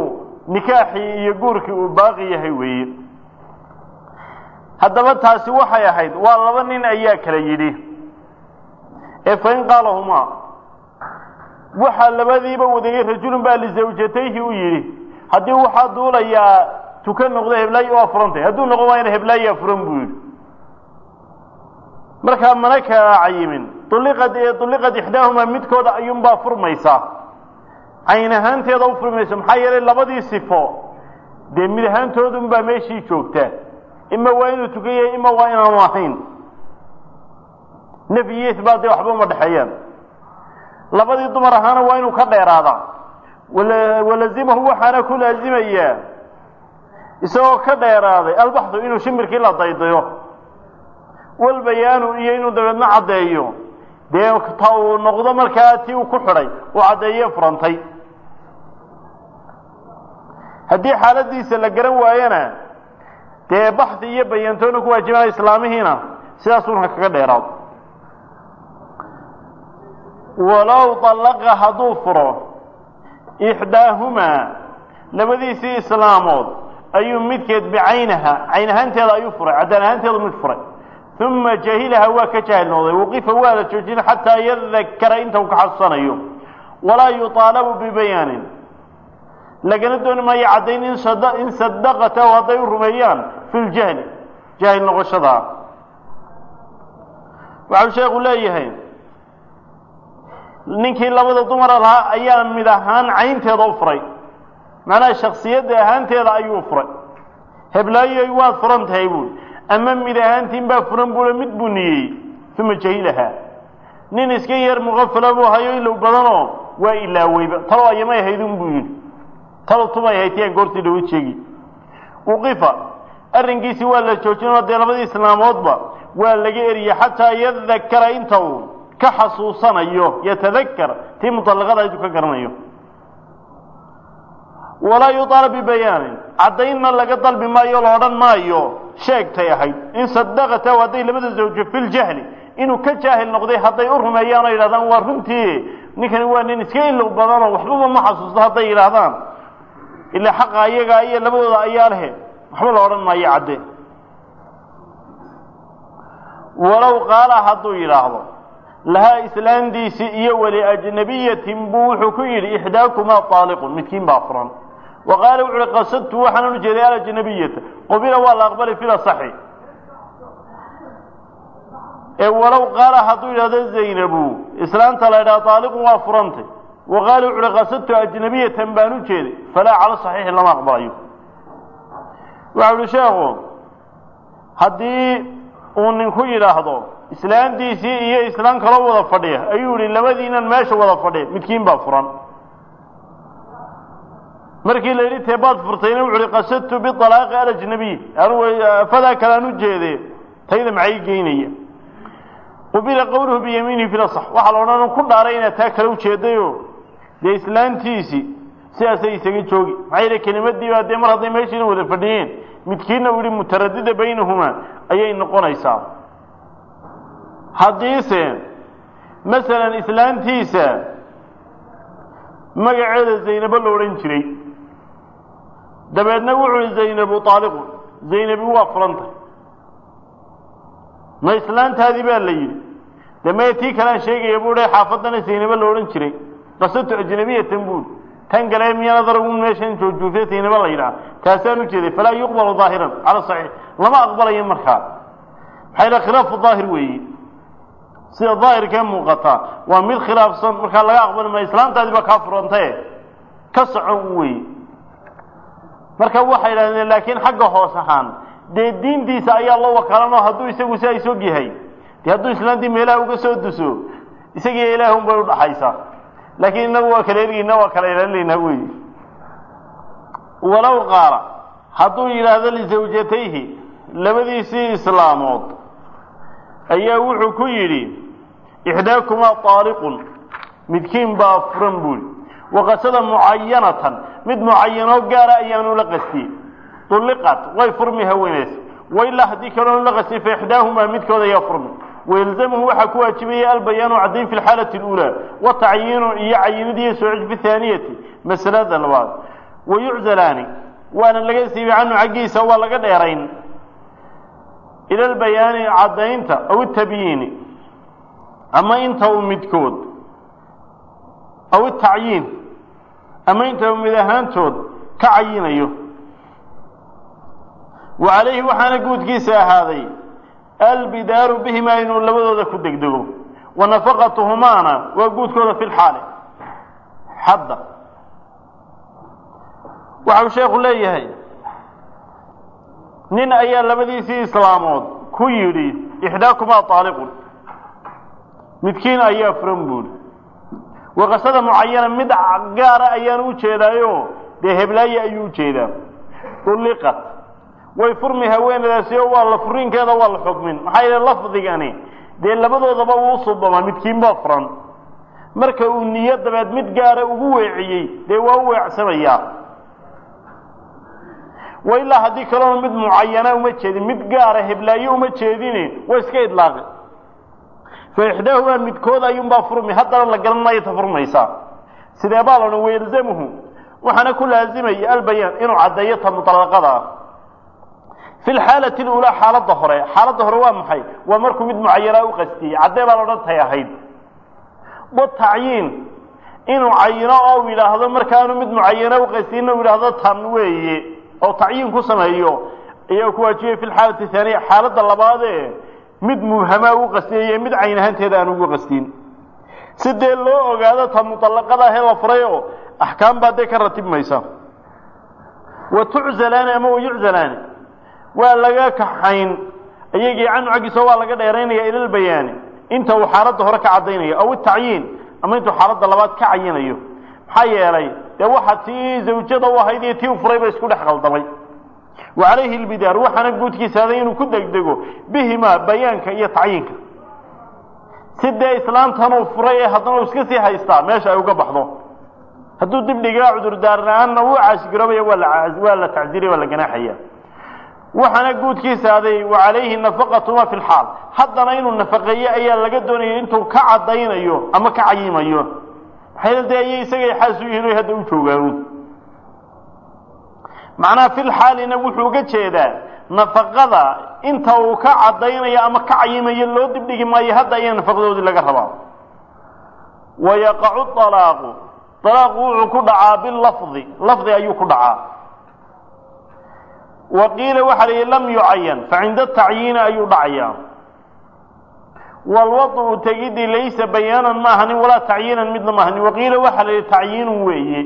nikaaxii iyo guurkii uu baaqi yahay weeye haddaba taasi waxay ahayd waa laba nin ayaa kala yidhi ee fain qaalahumaa waxaa labadiiba wadagay rajulun baa lisawjatayhi u yidhi haddii waxaa duulayaa tuka noqdo heblaayi waa furantay hadduu noqon waayna heblaayaa furan buu yidhi markaa mana kala cayimin ulliqad ulliqad ixdaahumaa midkooda ayuunbaa furmaysaa cayn ahaanteeda u furmaysa maxaa yeelay labadii sifo dee mid ahaantoodunbaa meeshii joogtaa ima waa inuu tukan yahay ima waa inaanu ahayn nafyi iyo isbaat dee waxba uma dhexeeyaan labadii dumar ahaana waa inuu ka dheeraadaa walazimahu waxaana ku laazimayaa isagoo ka dheeraaday albaxdu inuu shimirkii la daydayo walbayaanu iyo inuu dabeedna caddeeyo dee ta uu noqdo markaa tii uu ku xidhay uu caddeeye furantay haddii xaaladiisa la garan waayana dee baxdi iyo bayantoona ku waajibanaya islaamihiina sidaasuuna kaga dheeraado walow طallaqa hadduu furo ixdaahumaa labadiisii islaamood ayuu midkeed bicaynaha cayn ahaanteeda ayuu furay caddaan ahaanteedu mid furay uma jahilaha waa ka jaahil noqday waqifa waa la joojin xataa yadakara inta uu ka xasuusanayo walaa yuطaalabu bibayaanin lagana dooni maayo caddayn in sadaqatahu hadday u rumeeyaan fi ljahli jaahil noqoshadaa waxau sheekhu leeyahay ninkii labada dumara lahaa ayaa mid ahaan caynteeda u furay macnaha shaksiyadda ahaanteeda ayuu furay heblaayoy waad furan tahay buui ama mid ahaantiin baa furan buule mid buu niyey uma jahilaha nin iska yar muqafala buu hayo ilow badanoo waa ilaaweyba talo ayamay ahaydun buu yidhi talo tumay haytiyaan goortii dhawo jeegi uqifa arrinkiisii waa la joojinoo dee labadii islaamoodba waa laga eriyey xataa yadakara inta uu ka xasuusanayo yatadakkar tii mutallaqada intuu ka garanayo walaa yuطaalab bibayaanin caddaynna laga dalbi maayo la odhan maayo sheegtay ahayd in sadaqatahu hadday labada zawjo fi ljahli inuu ka jaahil noqday hadday u rumeeyaan oo yidhahdaan waa runtii ninkani waa nin iska ilow badanoo waxbaba ma xasuusto hadday yidhaahdaan ilaa xaqa ayagaa iyo labadooda ayaa lehe waxba la odhan maayo cadde walow qaala hadduu yidhaahdo lahaa islaandiisii iyo wali ajnabiyatin buu wuxuu ku yidhi ixdaakumaa طaaliqun midkiin baa furan wa qaala wuxu uhi qasadtu waxaanan u jeeday alajnabiyata qubila waa la aqbalay fila saxi ee walow qaala hadduu yidhahdo zaynabu islaanta la ydhaha طaaliqun waa furantay wa qaala wuxu uhi qasadtu ajnabiyatan baan u jeeday falaa cala saxiixi lama aqbalayo waxa uhi sheekhu haddii uu ninku yidhaahdo islaantiisii iyo islaan kaloo wada fadhiya ayuu yihi labadiinan meesha wada fadhiya midkiin baa furan markii la yidhi teebaad furtayna wuxu uhi qasadtu bialaaqi alajnabiy anugu afadaa kalaan u jeede tayda maxay geynaya qubila qawluhu biyamiinihi fil asax waxaa la odhan ku dhaaray inaad taa kala ujeedayo dee islaantiisii sidaasay isaga joogi maxaa yidhi kelimadii baa dee mar hadday meeshiina wada fadhiyeen midkiinna uu yihi mutaradida baynahumaa ayay noqonaysaa haddiise masalan islaantiisa magaceeda zaynabo la odhan jiray dabeedna wuxuu yihi zaynabu طaaliqun zaynabi waa furantay ma islaantaadii baa la yidhi de maya tii kalaan sheegaya buu hi xaafaddana zaynabo la odhan jiray qasadtu ajnabiyatan buui tan gale miyana daragun meeshan joojuuftay zaynabo la yidhaha taasaan u jeeday falaa yuqbalu ظaahiran cala saxiix lama aqbalayo markaa maxaa yidhaha khilaafu daahir weeye sida daahirkee muuqata waa mid khilaafsan markaa laga aqbali maayo islaantaadii baa kaa furantae ka socon weeye marka waxay yidhahdeen laakiin xagga hoos ahaan dee diintiisa ayaa loo wakaalanoo hadduu isagu si ay sog yahay dee hadduu islaantii meelaha uga soo duso isagiiyo ilaah un bay udhaxaysaa laakiin inagu waa kala ergeyna waa kala ilaalinaynaa wey walow qaala hadduu yidhaahdo lisawjatayhi labadiisii islaamood ayaa wuxuu ku yidhi ixdaakumaa طaaliqun midkiin baa furan buuri waqasada mucayanatan mid mucayanoo gaara ayaanu la qastiyey ulliqat way furmi haweenays wailaa haddii kaloonu la qastiyey fa ixdaahumaa midkooda ayaa furmi ويلزمه وحا كواجبية البيان وعدين في الحالة الأولى وتعيين إيا عينية سعج في الثانية مسألة الواد wayuczalaani waana laga siibi canhu xaggiisa waa laga dheerayn ila albayaani caddaynta aw itabyiini ama inta uu midkood aw itacyiin ama inta uu mid ahaantood ka cayinayo wa calayhi waxaana guudkiisa ahaaday albidaaru bihimaa inuu labadooda ku degdego wa nafaqatuhumaana waa guudkooda fi lxaali hadda waxau sheekhu leeyahay nin ayaa labadiisii islaamood ku yidhi ixdaakumaa taaliqun midkiin ayaa furan buuri waqasada mucayana mid gaara ayaan u jeedaayo dee heblaaye ayuu u jeedaa ulliqat way furmi haweenadaasi oo waa la furiinkeeda waa la xukmin maxaa yeele lafdigani dee labadoodaba uu subama midkiin baa furan marka uu niyo dabeed mid gaara ugu weeciyey dee waa u weecsamayaa wa ilaa haddii kalena mid mucayana uma jeedin mid gaara heblaaye uma jeedine waa iska idlaaqi fa ixdaahumaa midkood ayuunbaa furmi haddana la garan maayo ta furmaysaa sidee baa la odhan wayalzamuhu waxaana ku laazimaya albayaan inuu caddeeyo ta muطallaqada ah fi lxaalati اlulaa xaaladda hore xaaladda hore waa maxay waa markuu mid mucayanaa u qastiyey caddee baa la odhan tay ahayd watacyiin inuu cayino oo yidhaahdo markaanu mid mucayana u qastiyinna u yidhaahdo tan weeye oo tacyiin ku sameeyo ayaa ku waajibay fi lxaalati haaniya xaaladda labaadee mid mubhamaa u qastiyay mid cayn ahaanteeda aan ugu qastin sidee loo ogaado ta muطallaqada ah ee la furayo axkaam baa dee ka ratibmaysa wa tuczalaani ama wayuczalaani waa laga kaxayn iyagii canhu xaggiisa waa laga dheeraynaya ila albayaani inta uu xaaladda hore ka caddaynayo aw itacyiin ama intuu xaaladda labaad ka cayinayo maxaa yeelay dee waxa tii zawjada u ahayd iyo tii u furay ba isku dhex qaldamay wa calayhi albidaar waxaana guudkiisa aday inuu ku degdego bihimaa bayaanka iyo tacyiinka sidee islaamtan uu furay ee haddana uu iska sii haystaa meesha ay uga baxdo hadduu dib dhigaa cudurdaar la-aanna wuu caashigaroobaya waa la waa la tacsiiriya waa la ganaaxaya waxaana guudkiisa aday wa calayhi nafaqatuma fi lxaal haddana inuu nafaqeeyo ayaa laga doonaya intuu ka caddaynayo ama ka cayimayo maxay dee ayay isagay xaas u yihiin o hadda u joogaan macnaha fi lxaalina wuxuu uga jeedaa nafaqada inta uu ka caddaynayo ama ka cayimayo loo dibdhigi maayo hadda ayaa nafaqadoodii laga rabaa wayaqacu alaaqu alaaqu wuxuu ku dhacaa bilafdi lafdi ayuu ku dhacaa waqiila waxa la yihi lam yucayan facinda tacyiini ayuu dhacayaa walwad'u tegidii laysa bayaanan ma ahanin walaa tacyiinan midna ma ahanin waqiila waxa la yihi tacyiinun weeye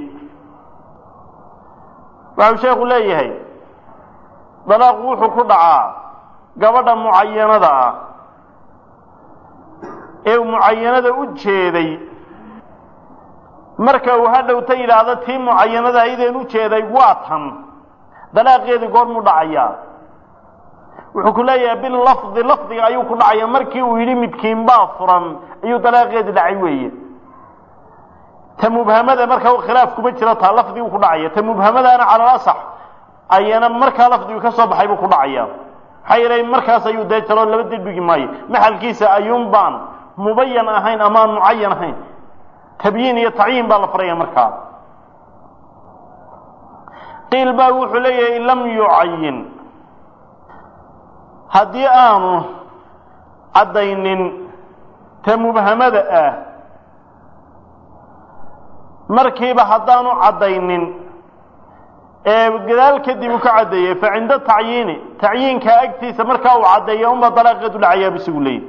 waxau sheekhu leeyahay dalaaqu wuxuu ku dhacaa gabadha mucayanada ah ee mucayanada u jeeday marka uu hadhowta yidhaahdo tii mucayanada aydeen u jeeday waa tan dalaaqeedii goormuu dhacayaa wuxuu ku leeyahay bilafdi lafdiga ayuu ku dhacaya markii uu yidhi midkiin baa furan ayuu dalaaqeedii dhacay weeye ta mubhamada marka khilaaf kuma jiro taa lafdigu ku dhacaya ta mubhamadaana cala alasax ayana markaa lafdigu ka soo baxay buu ku dhacaya maxaa yeelay markaas ayuu dee jaro laba dibdhigi maayo maxalkiisa ayuun baan mubayan ahayn amaan mucayan ahayn tabyiin iyo tacyiin baa la faraya markaa qiil baa wuxuu leeyahay lam yucayin haddii aanu caddaynin ta mubhamada ah markiiba haddaanu caddaynin ee gadaal kadib uu ka caddeeyey fa cinda tacyiini tacyiinka agtiisa markaa uu caddeeya unba dalaaqeedu dhacayaa bisigu leeyahy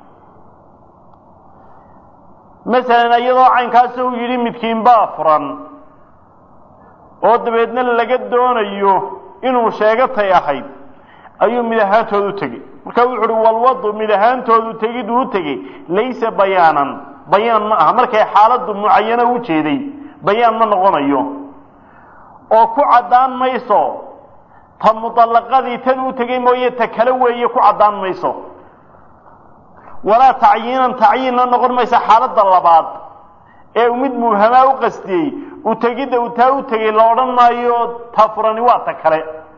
masalan iyadoo caynkaasi uu yidhi midkiin baa furan oo dabeedna laga doonayo inuu sheegatay ahayd ayuu mid ahaantooda u tegey markaa wuxu uhi walwadu mid ahaantoodu tegiduu u tegey laysa bayaanan bayaan ma aha markay xaaladdu mucayano u jeeday bayaan ma noqonayo oo ku caddaan mayso ta mudallaqadii tan u tegey mooye ta kale weeye ku caddaan mayso walaa tacyiinan tacyiinna noqon maysa xaaladda labaad ee uu mid mubhamaa u qastiyey u tegidda uu taa u tegey la odhan maayo ta furani waa ta kale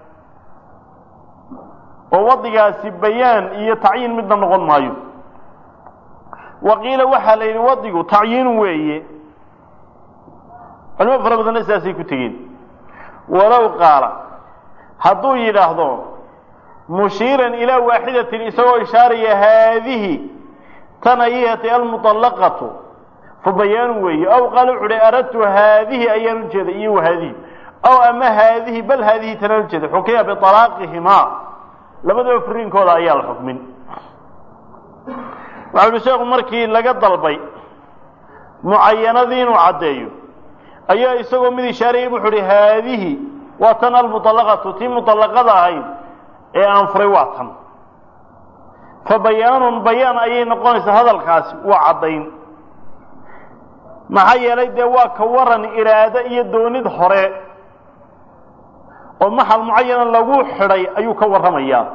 oo wadigaasi bayaan iyo tacyiin midna noqon maayo waqiila waxaa la yidhi wadigu tacyiinu weeye culimo fara badanna sidaasay ku tegeen ولو قال هدو يلاحظوا مشيرا إلى واحدة إسوى إشارية هذه تنيهة المطلقة فبيان وي أو قالوا أردت هذه أيام جذئي وهذه أو أما هذه بل هذه تنجد حكيها بطلاقهما لبدأ يفرين كولا أيال الحكمين وعبد الشيخ مركي لقد البي معينة ذين وعديه أي إسوى مذي شاري بحري هذه وطن المطلقة تي مطلقة هاي إيه أنفرواتا فبيان بيان أي نقونس هذا الخاص وعدين maxaa yeelay dee waa ka waran iraado iyo doonid hore oo maxal muayana lagu xidhay ayuu ka waramayaa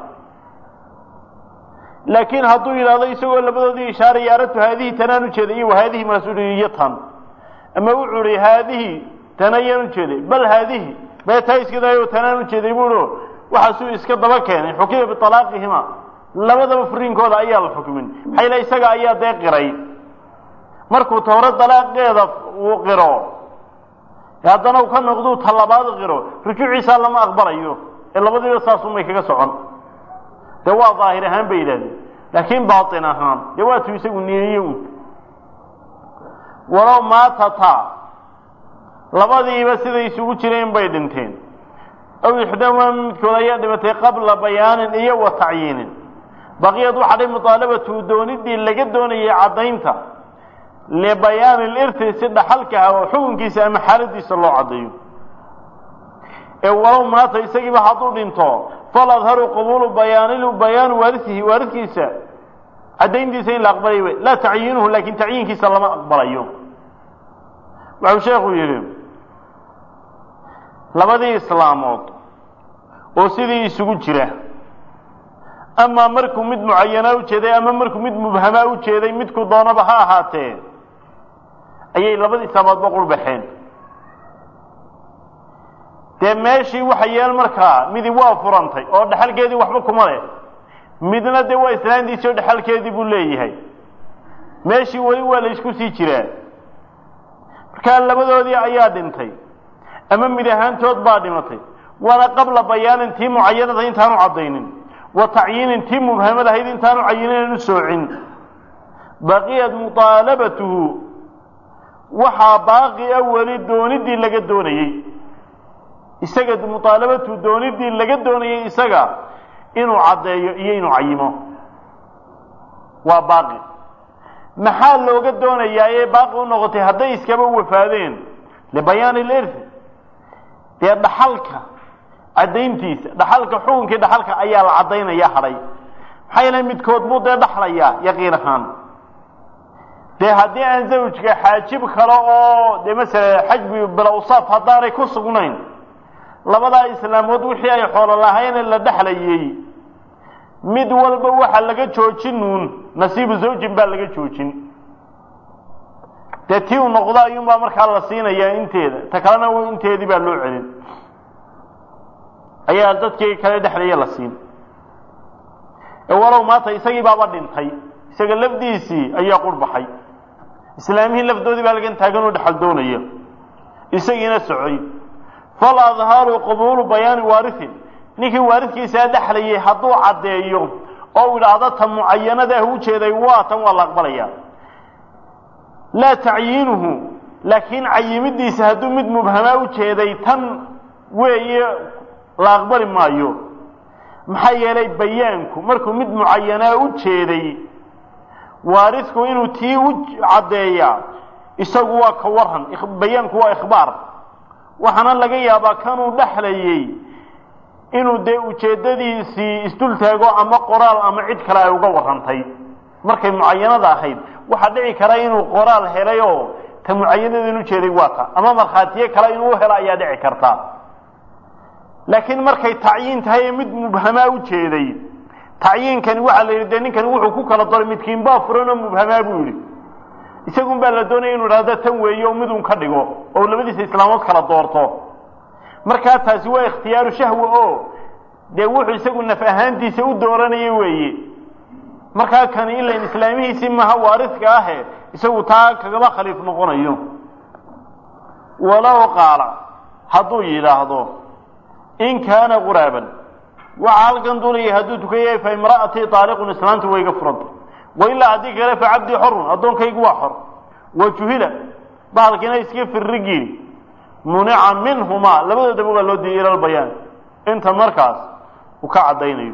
laakiin hadduu yiraahdo isagoo labadoodii ishaaraya aragtu haadihi tanaan u jeeday iyo haadihi masuuliyatan ama wuxuu yiri haadihi tanayaan u jeeday bal haadihi ma tayskidayo tanaan u jeeday buu waxa suu iska daba keenay xukiyo bi talaaqihima labadaba furiinkooda ayaa la xukumin hayla isaga ayaa deeqiray markuu tawrad dalaaqeeda uu qiro haddana uu ka noqdo talabaad qiro rujuuciisa lama aqbalayo ee labadiiba saas uma kaga socon de waa daahir ahaan bay yiraahdeen laakiin baatin ahaan de waa tuu isagu niyeeyo walaw maatata labadiiba siday isugu jireen bay dhinteen aw ixdama midkood ayaa dhimatay qabla bayaanin iyo wa tacyiinin baqiyad waxa ay mutalabatu doonidii laga doonayay cadaynta لبيان الإرث سد حلقها وحكمكيس أما حالديس الله عديه ولو مات يسقي بحضور انتو فالأظهر قبول بيان له بيان وارثه وارثكيس عدين دي سين لأقبله لا تعيينه لكن تعيين كيس الله ما أقبله وعو شيخ يريم لما دي إسلامات وسيدي يسقو جره أما مركو مد معينة وجده أما مركو مد مبهمة وجده مدكو دانا بها هاتين أي لبدي سبب بقول بحين تماشي وحيال مركا مدي وافرنتي أو دحال كذي وحبكم عليه مدنا دوا إسلام دي شو دحال كذي بقولي هاي ماشي ولي ولا يشكو سيجرا كان لبدو دي عياد انتي أما مدهان تود بادمتي وأنا قبل بيان انتي معينة انتانو عضينين وتعيين تيم مبهمة هيدين تانو عينين نسوعين بقيت مطالبته وحا باقي أولي دوندي لقد دوني إساقت مطالبته دوندي لقد دوني إساقا إنو عدي إنو عيمه وباقي محال لو قد دوني يا باقي نغطي هدي إسكابه وفادين لبيان الإرث تياد حلقة عدينتيس دحالك حونك دحالك ايا لا عدينا يا خري حيلا midkood buu de dhaxlaya yaqiin ahaan de hadii aan zawjka xaajib karo oo de mesela xajbi bila usaf hadaanay ku sugnayn labada islaamood wixii ay xoolo lahayn la dhaxlayay mid walba waxa laga joojinun nasiib zawjin baa laga joojin de tii uu noqdo ayuu markaa la siinaya inteeda ta kalena uu inteedii baa loo celin ayaa dadkii kale dhaxlaya la siin ee walaw maata isagii baaba dhintay isaga lafdiisii ayaa qurbaxay islaamihii lafdoodii baa laga taagan oo dhaxal doonaya isagiina socay fal adharu qabul bayan warith ninkii warithkiisa dhaxlayay haduu cadeeyo oo ilaada tan muayyanada uu jeeday waa tan waa la aqbalaya la ta'yinuhu laakiin ayimidiisa haduu mid mubhama u jeeday tan weeye la aqbali maayo maxay yeelay bayaanku markuu mid muayyana u jeeday waarisku inuu tii u cadeeya isagu waa ka waran bayaanku waa ikhbaar waxana laga yaabaa kanuu dhaxlayay inuu de ujeedadiisii isdul taago ama qoraal ama cid kale ay uga warantay markay muayyanada ahayd waxa dhici kara inuu qoraal helay oo ta muayyanada inuu jeeday waata ama marxaatiye kale inuu helo ayaa dhici karta laakiin markay tacyiin tahay mid mubhama u jeeday tacyiinkan waxa la yiraahdaa ninkan wuxuu ku kala daray midkiin baa furan oo mubhama buu yiri isagu baa la doonay inuu raado tan weeyo mid uu ka dhigo oo labadiisa islaamood kala doorto marka taasi waa ikhtiyaaru shahwa oo de wuxuu isagu naf ahaantiisa u dooranayay weeye marka kan ila islaamihiisi ma ha waaridka ah isagu taa kaga khaliif noqonayo walaw qaala haduu yiraahdo إن كان غرابا وعال قندولي هدو تكيه فامرأتي طالق إسلامت ويقفرد وإلا أديك له فعبدي حر أدون كيقوا حر وجهل بعض كنا يسكيف في الرجيل منع منهما لابد تبغى له دي إلى البيان أنت مركز وكعد دينيو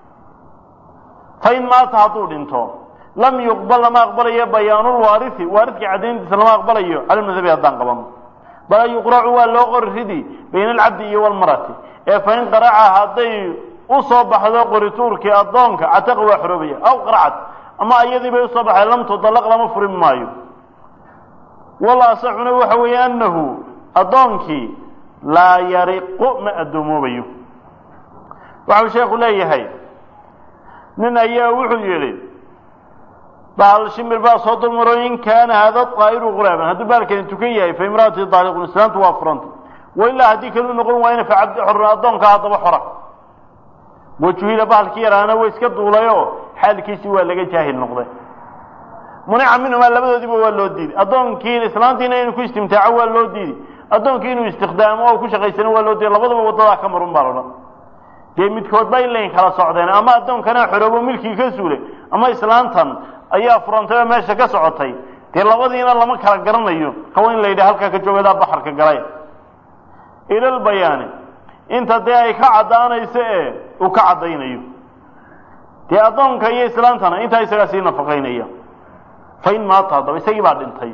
فإن ما تعطول انتو لم يقبل ما أقبل بيان الوارث وارث عدين سلام أقبل على المذهب الدان قبل بل يقرع واللغر ردي بين العبد والمرأة فإن قرع هذي أصاب هذا قرطورك أضانك عتق وحربية أو قرعت أما أيدي بيصبح لم تطلق لم فرم مايو والله صحنا وحوي أنه أضانك لا يرق ما أدمو بيو وعو شيخ لا يهي من أيها وحو يلي بعض الشمر بعض صوت المروين كان هذا الطائر غرابا هذا بالك أن تكيه في امرأة طالق الإسلام توافرنت وإلا هديك نقول وين فعبد حر أضانك هذا حرق وجهي بعض كير أنا ويسكت ولايو حال كيسي ولا جاهل نقطة منع منه ما لبده دي بوالله دي أضان كين إسلام دينا إنه كيس تمتع والله دي أضان كينه استخدامه وكش غيسنا والله دي لبده بوضع كمرون بارنا دي متكود باين لين خلاص عدين أما أضان كان حروب ملكي كسوله أما إسلام تن أي أفرنتها ماشى كسعتي دي لبده إن الله ما كان قرنا يو خوين اللي ده هلك كجوا ده بحر كجراي إلى البيان أنت ده كعدانا يسأ وكعدينيو دي أضانك يا إسلام تن أنت يسأسين فقينيا فإن ما تهضب يسأي بعد انتهي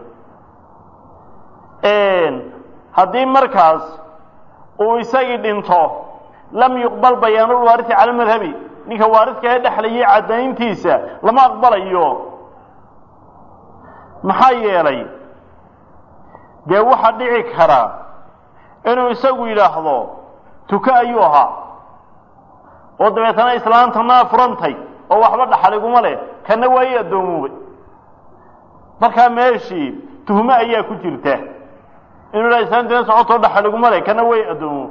إن هذه مركز ويسأي انتهي لم يقبل بيان الوارث على المذهبي نيك وارث كهذا حليه عدين تيسا لما أقبل أيوه محايا لي دي واحد دعيك هرا إنه يسوي لحظه تكا أيوها ودبيتنا إسلام تنا فرنتي أو واحد حلقوا ماله كان وهي الدموع marka meeshii tuhuma ayaa ku jirta inuu raysan dina socoto dhaxaligu malay kana way adoomo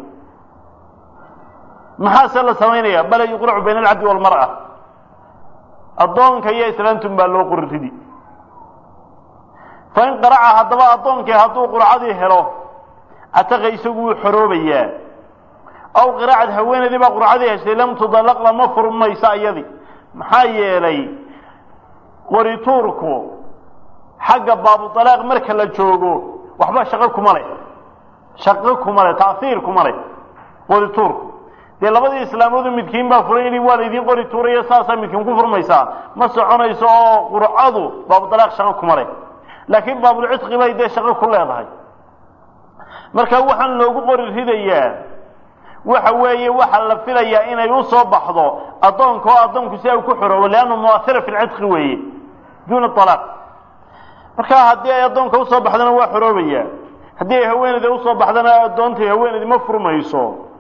maxaa sala sameynaya bal yuqra'u bayna al-'abd wal mar'a adoonka iyo islaantum baa loo qurridi fa in qara'a hadaba adoonka haduu quracadii helo ataga isagu xoroobaya aw qira'ad haweenadii baa quracadii heshay lam tudallaq lama furmaysa ayadi maxaa yeelay qorituurku حق باب الطلاق مركز لجوجو وحبا شغلكم عليه شغلكم عليه تأثيركم عليه قريتورك دي لبدي إسلامود مدكين بافريني والدين قريتورية ساسا مدكين كفر ميسا ما سعونا يسعو قرعادو باب الطلاق شغلكم عليه لكن باب العتق بيدي شغل كله هذا مركز وحن لوجو قري الهدية وحوي وحن لفليا إن يوصل بحضه أضنك وأضنك سيأو كحره لأنه مؤثر في العتق وي دون الطلاق marka hadii ay adoonka u soo baxdana waa xoroobaya hadii ay haweeneyda u soo baxdana adoontii haweeneyda ma furmayso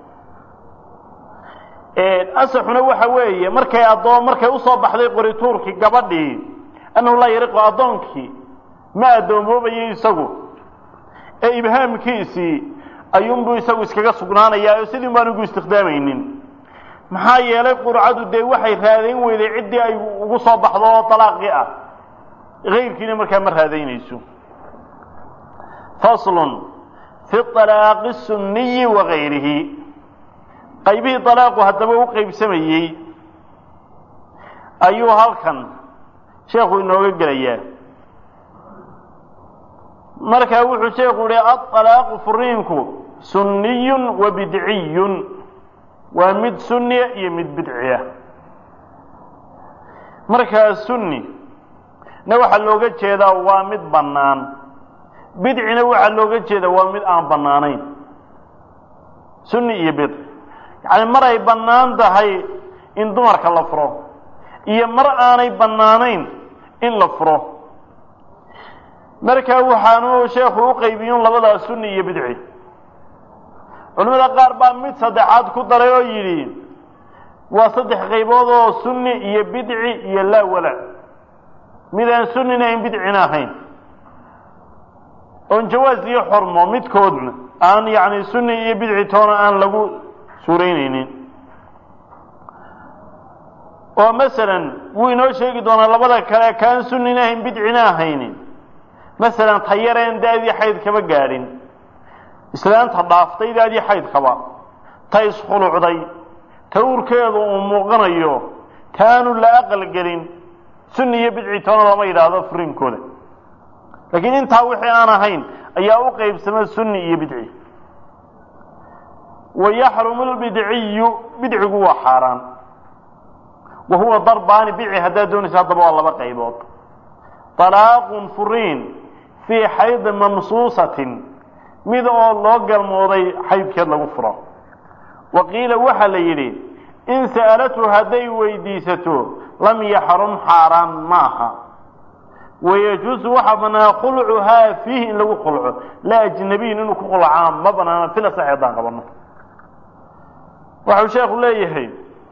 ee asaxuna waxa weeye markay adoon markay u soo baxday qorituurki gabadhii anuu la yiri adoonki ma adoomoobayo isagu ee ibhaamkiisi ayuunbu isagu iskaga sugnaanaya sidii baan ugu isticmaalaynin maxaa yeelay qurcadu de waxay raadeen weeyday cidii ay ugu soo baxdo talaaqi ah غير كنا مركا مرهذينيسو فصل في الطلاق السني وغيره قيبه طلاق هدبه قيب سميي أيها الكن شيخ إنه قليا مركا وحو شيخ لي الطلاق فرينكو سني وبدعي ومد سني يمد بدعية مركا السني نوحا لوغا جيدا waa mid banaan bidcina waxa looga jeeda waa mid aan banaanayn sunni iyo bid yani mar ay banaan tahay in dumarka la furo iyo mar aanay banaanayn in la furo marka waxaanu sheekhu u qaybiyo labada sunni iyo bidci culimada qaar baa mid saddexaad ku daray oo yiri waa saddex qaybood oo sunni iyo bidci iyo la wala midaan sunnina in bidcina ahayn on jawaaz iyo xurmo midkoodna aan yaani sunni iyo bidci toona aan lagu suureynaynin oo masalan wuu inoo sheegi doonaa labada kale kaan sunnina ahayn bidcina ahayn masalan tayareen daadii xayd kaba gaarin islaanta dhaaftay daadii xayd kaba tays khulucday tawrkeedu uu muuqanayo taanu la aqal gelin sunni iyo bidci toona lama yidhaahdo furiinkooda laakiin intaa wixii aan ahayn ayaa u qaybsama sunni iyo bidci ويحرم البدعي بدعي هو حرام وهو ضربان بدعي هذا دون سبب والله بقيبوت طلاق فرين في حيض ممصوصة ماذا الله قال موضي حيض كذا غفرة وقيل وحل يري إن سألته هدي ويديسته لم يحرم حرام معها ويجوز وحبنا خلعها فيه إن لو خلعه لا أجنبي إنه خلع عام ما بنا في الصحيحان قبلنا waxau sheekhu leeyahay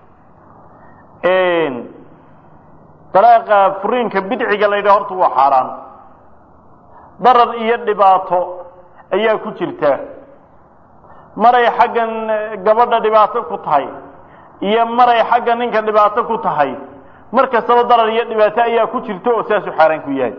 een talaaqa furiinka bidciga la yiraahdo horta waa xaraan darar iyo dhibaato ayaa ku jirta maray xaggan gabadha dhibaato ku tahay iyo maray xaggan ninka dhibaato ku tahay marka sabab darar iyo dhibaato ayaa ku jirta oo saas u xaraan ku yahay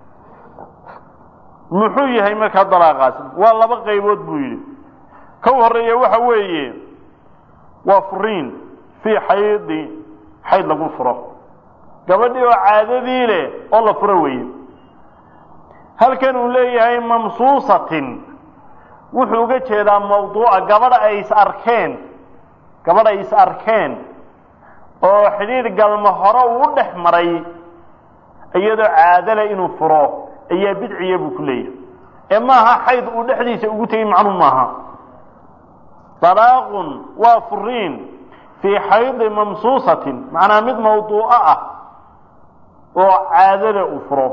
muxuu yahay marka talaaqaas waa laba qaybood buu yiri ka horeeya waxa weeye وفرين في حيض حيض لغو فرو gabadhii oo caadadii leh oo la furo weey halkan uu leeyahay mamsuusatin wuxuu uga jeedaa mawduuca gabadha ay is arkeen gabadha ay is arkeen oo xiriir galma hore uu dhex maray iyadoo caado leh inuu furo ayaa bidciye buu ku leeyahay ee maaha xayd uu dhexdiisa ugu tagay macnu maaha طلاق وفرين في حيض ممصوصة معنى مد موضوعة وعادل أفره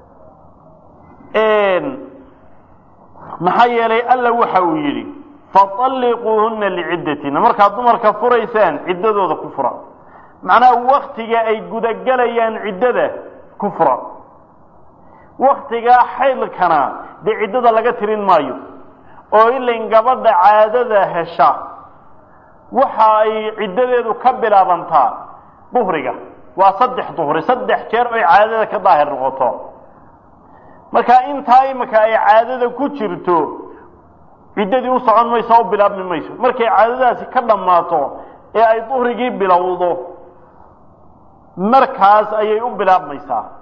إن محيلي ألا وحويلي فطلقوهن لعدتنا مركا دمركا فريسان عدده ذا كفرة معنى وقتها أي قدقليان عدده كفرة وقتها حيض كان دي عدده لقترين مايو oo ilaa gabadha caadada hesha waxa ay ciidadeedu ka bilaabantaa duhriga waa saddex duhri saddex jeer ay caadada ka daahir noqoto marka inta imka ay caadada ku jirto ciidadii u socon mayso oo bilaabmi mayso markay caadadaasi ka dhamaato ee ay duhrigii bilowdo markaas ayay u bilaabmaysaa